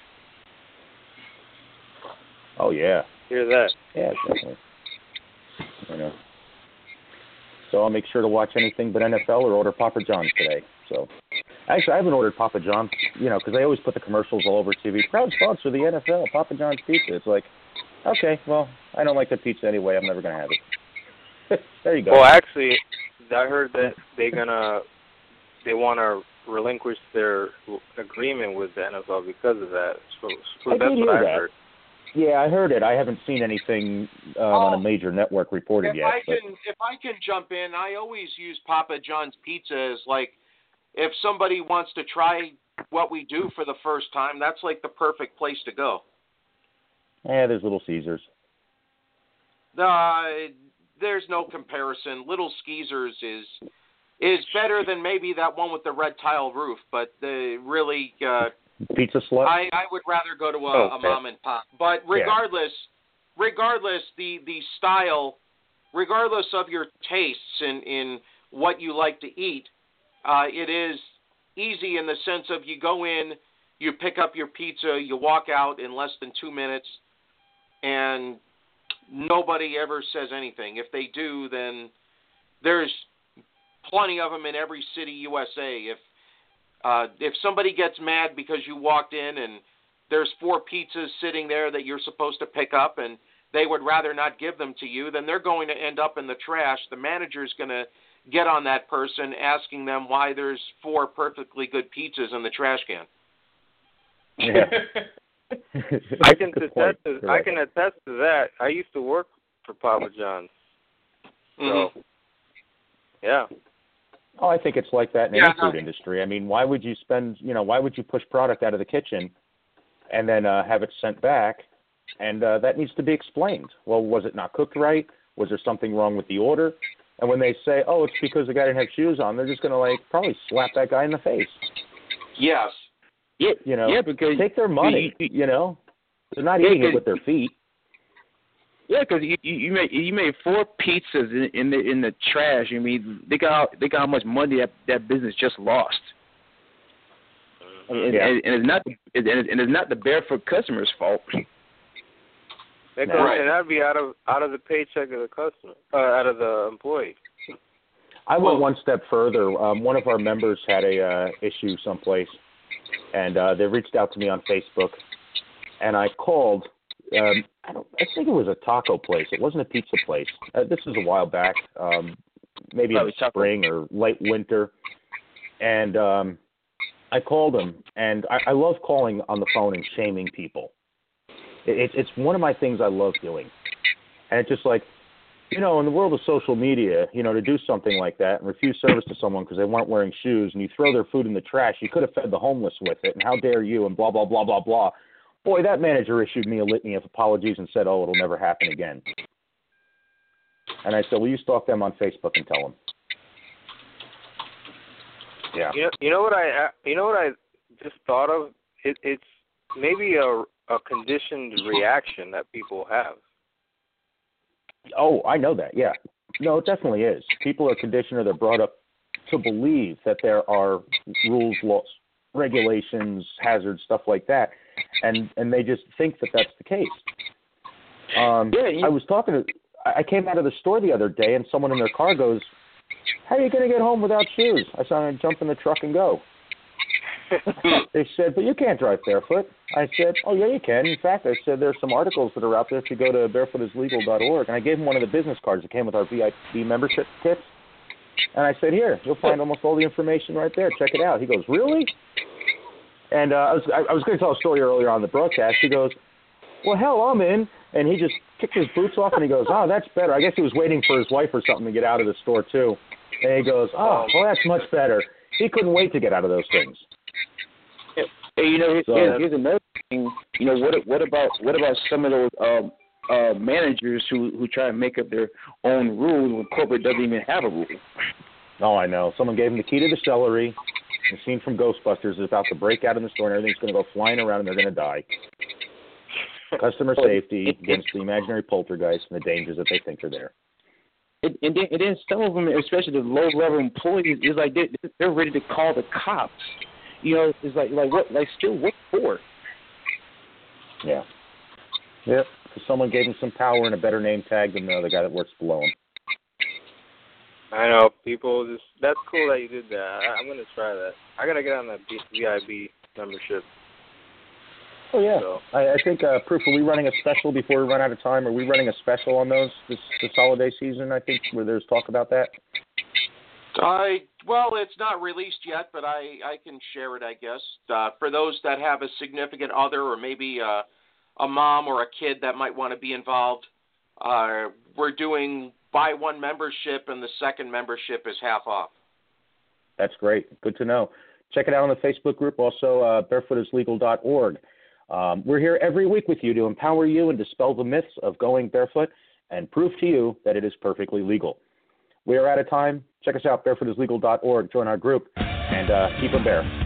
Oh yeah. Hear that? Yeah, definitely. You know. So I'll make sure to watch anything but N F L or order Papa John's today. So, actually, I haven't ordered Papa John's, you know, because they always put the commercials all over T V. Proud sponsor of the N F L, Papa John's Pizza. It's like, okay, well, I don't like the pizza anyway. I'm never gonna have it. There you go. Well, actually, I heard that they're gonna they want to relinquish their agreement with the N F L because of that. So, so I that's did what hear I that. heard. Yeah, I heard it. I haven't seen anything uh, Oh, on a major network reported If yet. I but- can, if I can jump in, I always use Papa John's Pizza as like, if somebody wants to try what we do for the first time, that's like the perfect place to go. Yeah, there's Little Caesars. Uh, there's no comparison. Little Skeezers is is better than maybe that one with the red tile roof, but the really uh, Pizza Slut. I, I would rather go to a, Oh, a okay. mom and pop. But regardless, regardless the the style, regardless of your tastes in in what you like to eat, uh, it is easy in the sense of you go in, you pick up your pizza, you walk out in less than two minutes, and nobody ever says anything. If they do, then there's plenty of them in every city U S A. If uh, if somebody gets mad because you walked in and there's four pizzas sitting there that you're supposed to pick up and they would rather not give them to you, then they're going to end up in the trash. The manager's going to get on that person asking them why there's four perfectly good pizzas in the trash can. Yeah. I can Good attest point. to, You're I right. can attest to that. I used to work for Papa John's. So, Mm-hmm. yeah. Oh, I think it's like that in Yeah, any no. food industry. I mean, why would you spend, you know, why would you push product out of the kitchen and then uh, have it sent back? And uh, that needs to be explained. Well, was it not cooked right? Was there something wrong with the order? And when they say, oh, it's because the guy didn't have shoes on, they're just going to, like, probably slap that guy in the face. Yes. Yeah, You know, yeah, because take their money, you, you know. They're not Yeah, eating it because- with their feet. Yeah, because you, you you made you made four pizzas in, in the in the trash. I mean, they got how, they got how much money that that business just lost. And, Yeah. and, and it's not and it's, and it's not the barefoot customer's fault. That Now, goes, and that'd be out of out of the paycheck of the customer, uh, out of the employee. I went one step further. Um, one of our members had a uh, issue someplace, and uh, they reached out to me on Facebook, and I called. Um, I don't. I think it was a taco place. It wasn't a pizza place. Uh, this was a while back, um, maybe in the spring or late winter, and um, I called them. And I, I love calling on the phone and shaming people. It, it, it's one of my things I love doing, and it's just like, you know, in the world of social media, you know, to do something like that and refuse service to someone because they weren't wearing shoes and you throw their food in the trash, you could have fed the homeless with it, and how dare you, and blah, blah, blah, blah, blah. Boy, that manager issued me a litany of apologies and said, oh, it'll never happen again. And I said, well, you stalk them on Facebook and tell them. Yeah. You know, you know what I, you know what I just thought of? It, it's maybe a, a conditioned reaction that people have. Oh, I know that, yeah. No, it definitely is. People are conditioned or they're brought up to believe that there are rules, laws, regulations, hazards, stuff like that, and and they just think that that's the case. Um, yeah, you... I was talking to, I came out of the store the other day, and someone in their car goes, how are you going to get home without shoes? I said, I'm going to jump in the truck and go. They said, but you can't drive barefoot. I said, oh, yeah, you can. In fact, I said there's some articles that are out there if you go to barefoot is legal dot org. And I gave him one of the business cards that came with our V I P membership kits. And I said, here, you'll find almost all the information right there. Check it out. He goes, really? And uh, I was I, I was going to tell a story earlier on the broadcast. He goes, well, hell, I'm in. And he just kicked his boots off, and he goes, oh, that's better. I guess he was waiting for his wife or something to get out of the store, too. And he goes, oh, well, that's much better. He couldn't wait to get out of those things. Hey, you know, so, here's, here's another thing. You know, what what about what about some of those um, uh, managers who who try to make up their own rules when corporate doesn't even have a rule? Oh, I know. Someone gave them the key to the celery. The scene from Ghostbusters is about to break out in the store, and everything's going to go flying around, and they're going to die. Customer safety against the imaginary poltergeists and the dangers that they think are there. And, and, then, and then some of them, especially the low-level employees, is like they, they're ready to call the cops. You know, it's like, like what, like still what for? Yeah. Yep. Because someone gave him some power and a better name tag than the other guy that works below him. I know. People just, that's cool that you did that. I, I'm going to try that. I got to get on that V I B membership. Oh, yeah. So. I, I think, uh, Proof, are we running a special before we run out of time? Are we running a special on those this, this holiday season, I think, where there's talk about that? I well, it's not released yet, but I, I can share it, I guess. Uh, for those that have a significant other or maybe a, a mom or a kid that might want to be involved, uh, we're doing buy one membership, and the second membership is half off. That's great. Good to know. Check it out on the Facebook group, also uh, barefoot is legal dot org. Um, we're here every week with you to empower you and dispel the myths of going barefoot and prove to you that it is perfectly legal. We are out of time. Check us out, barefoot is legal dot org. Join our group, and uh, keep them bare.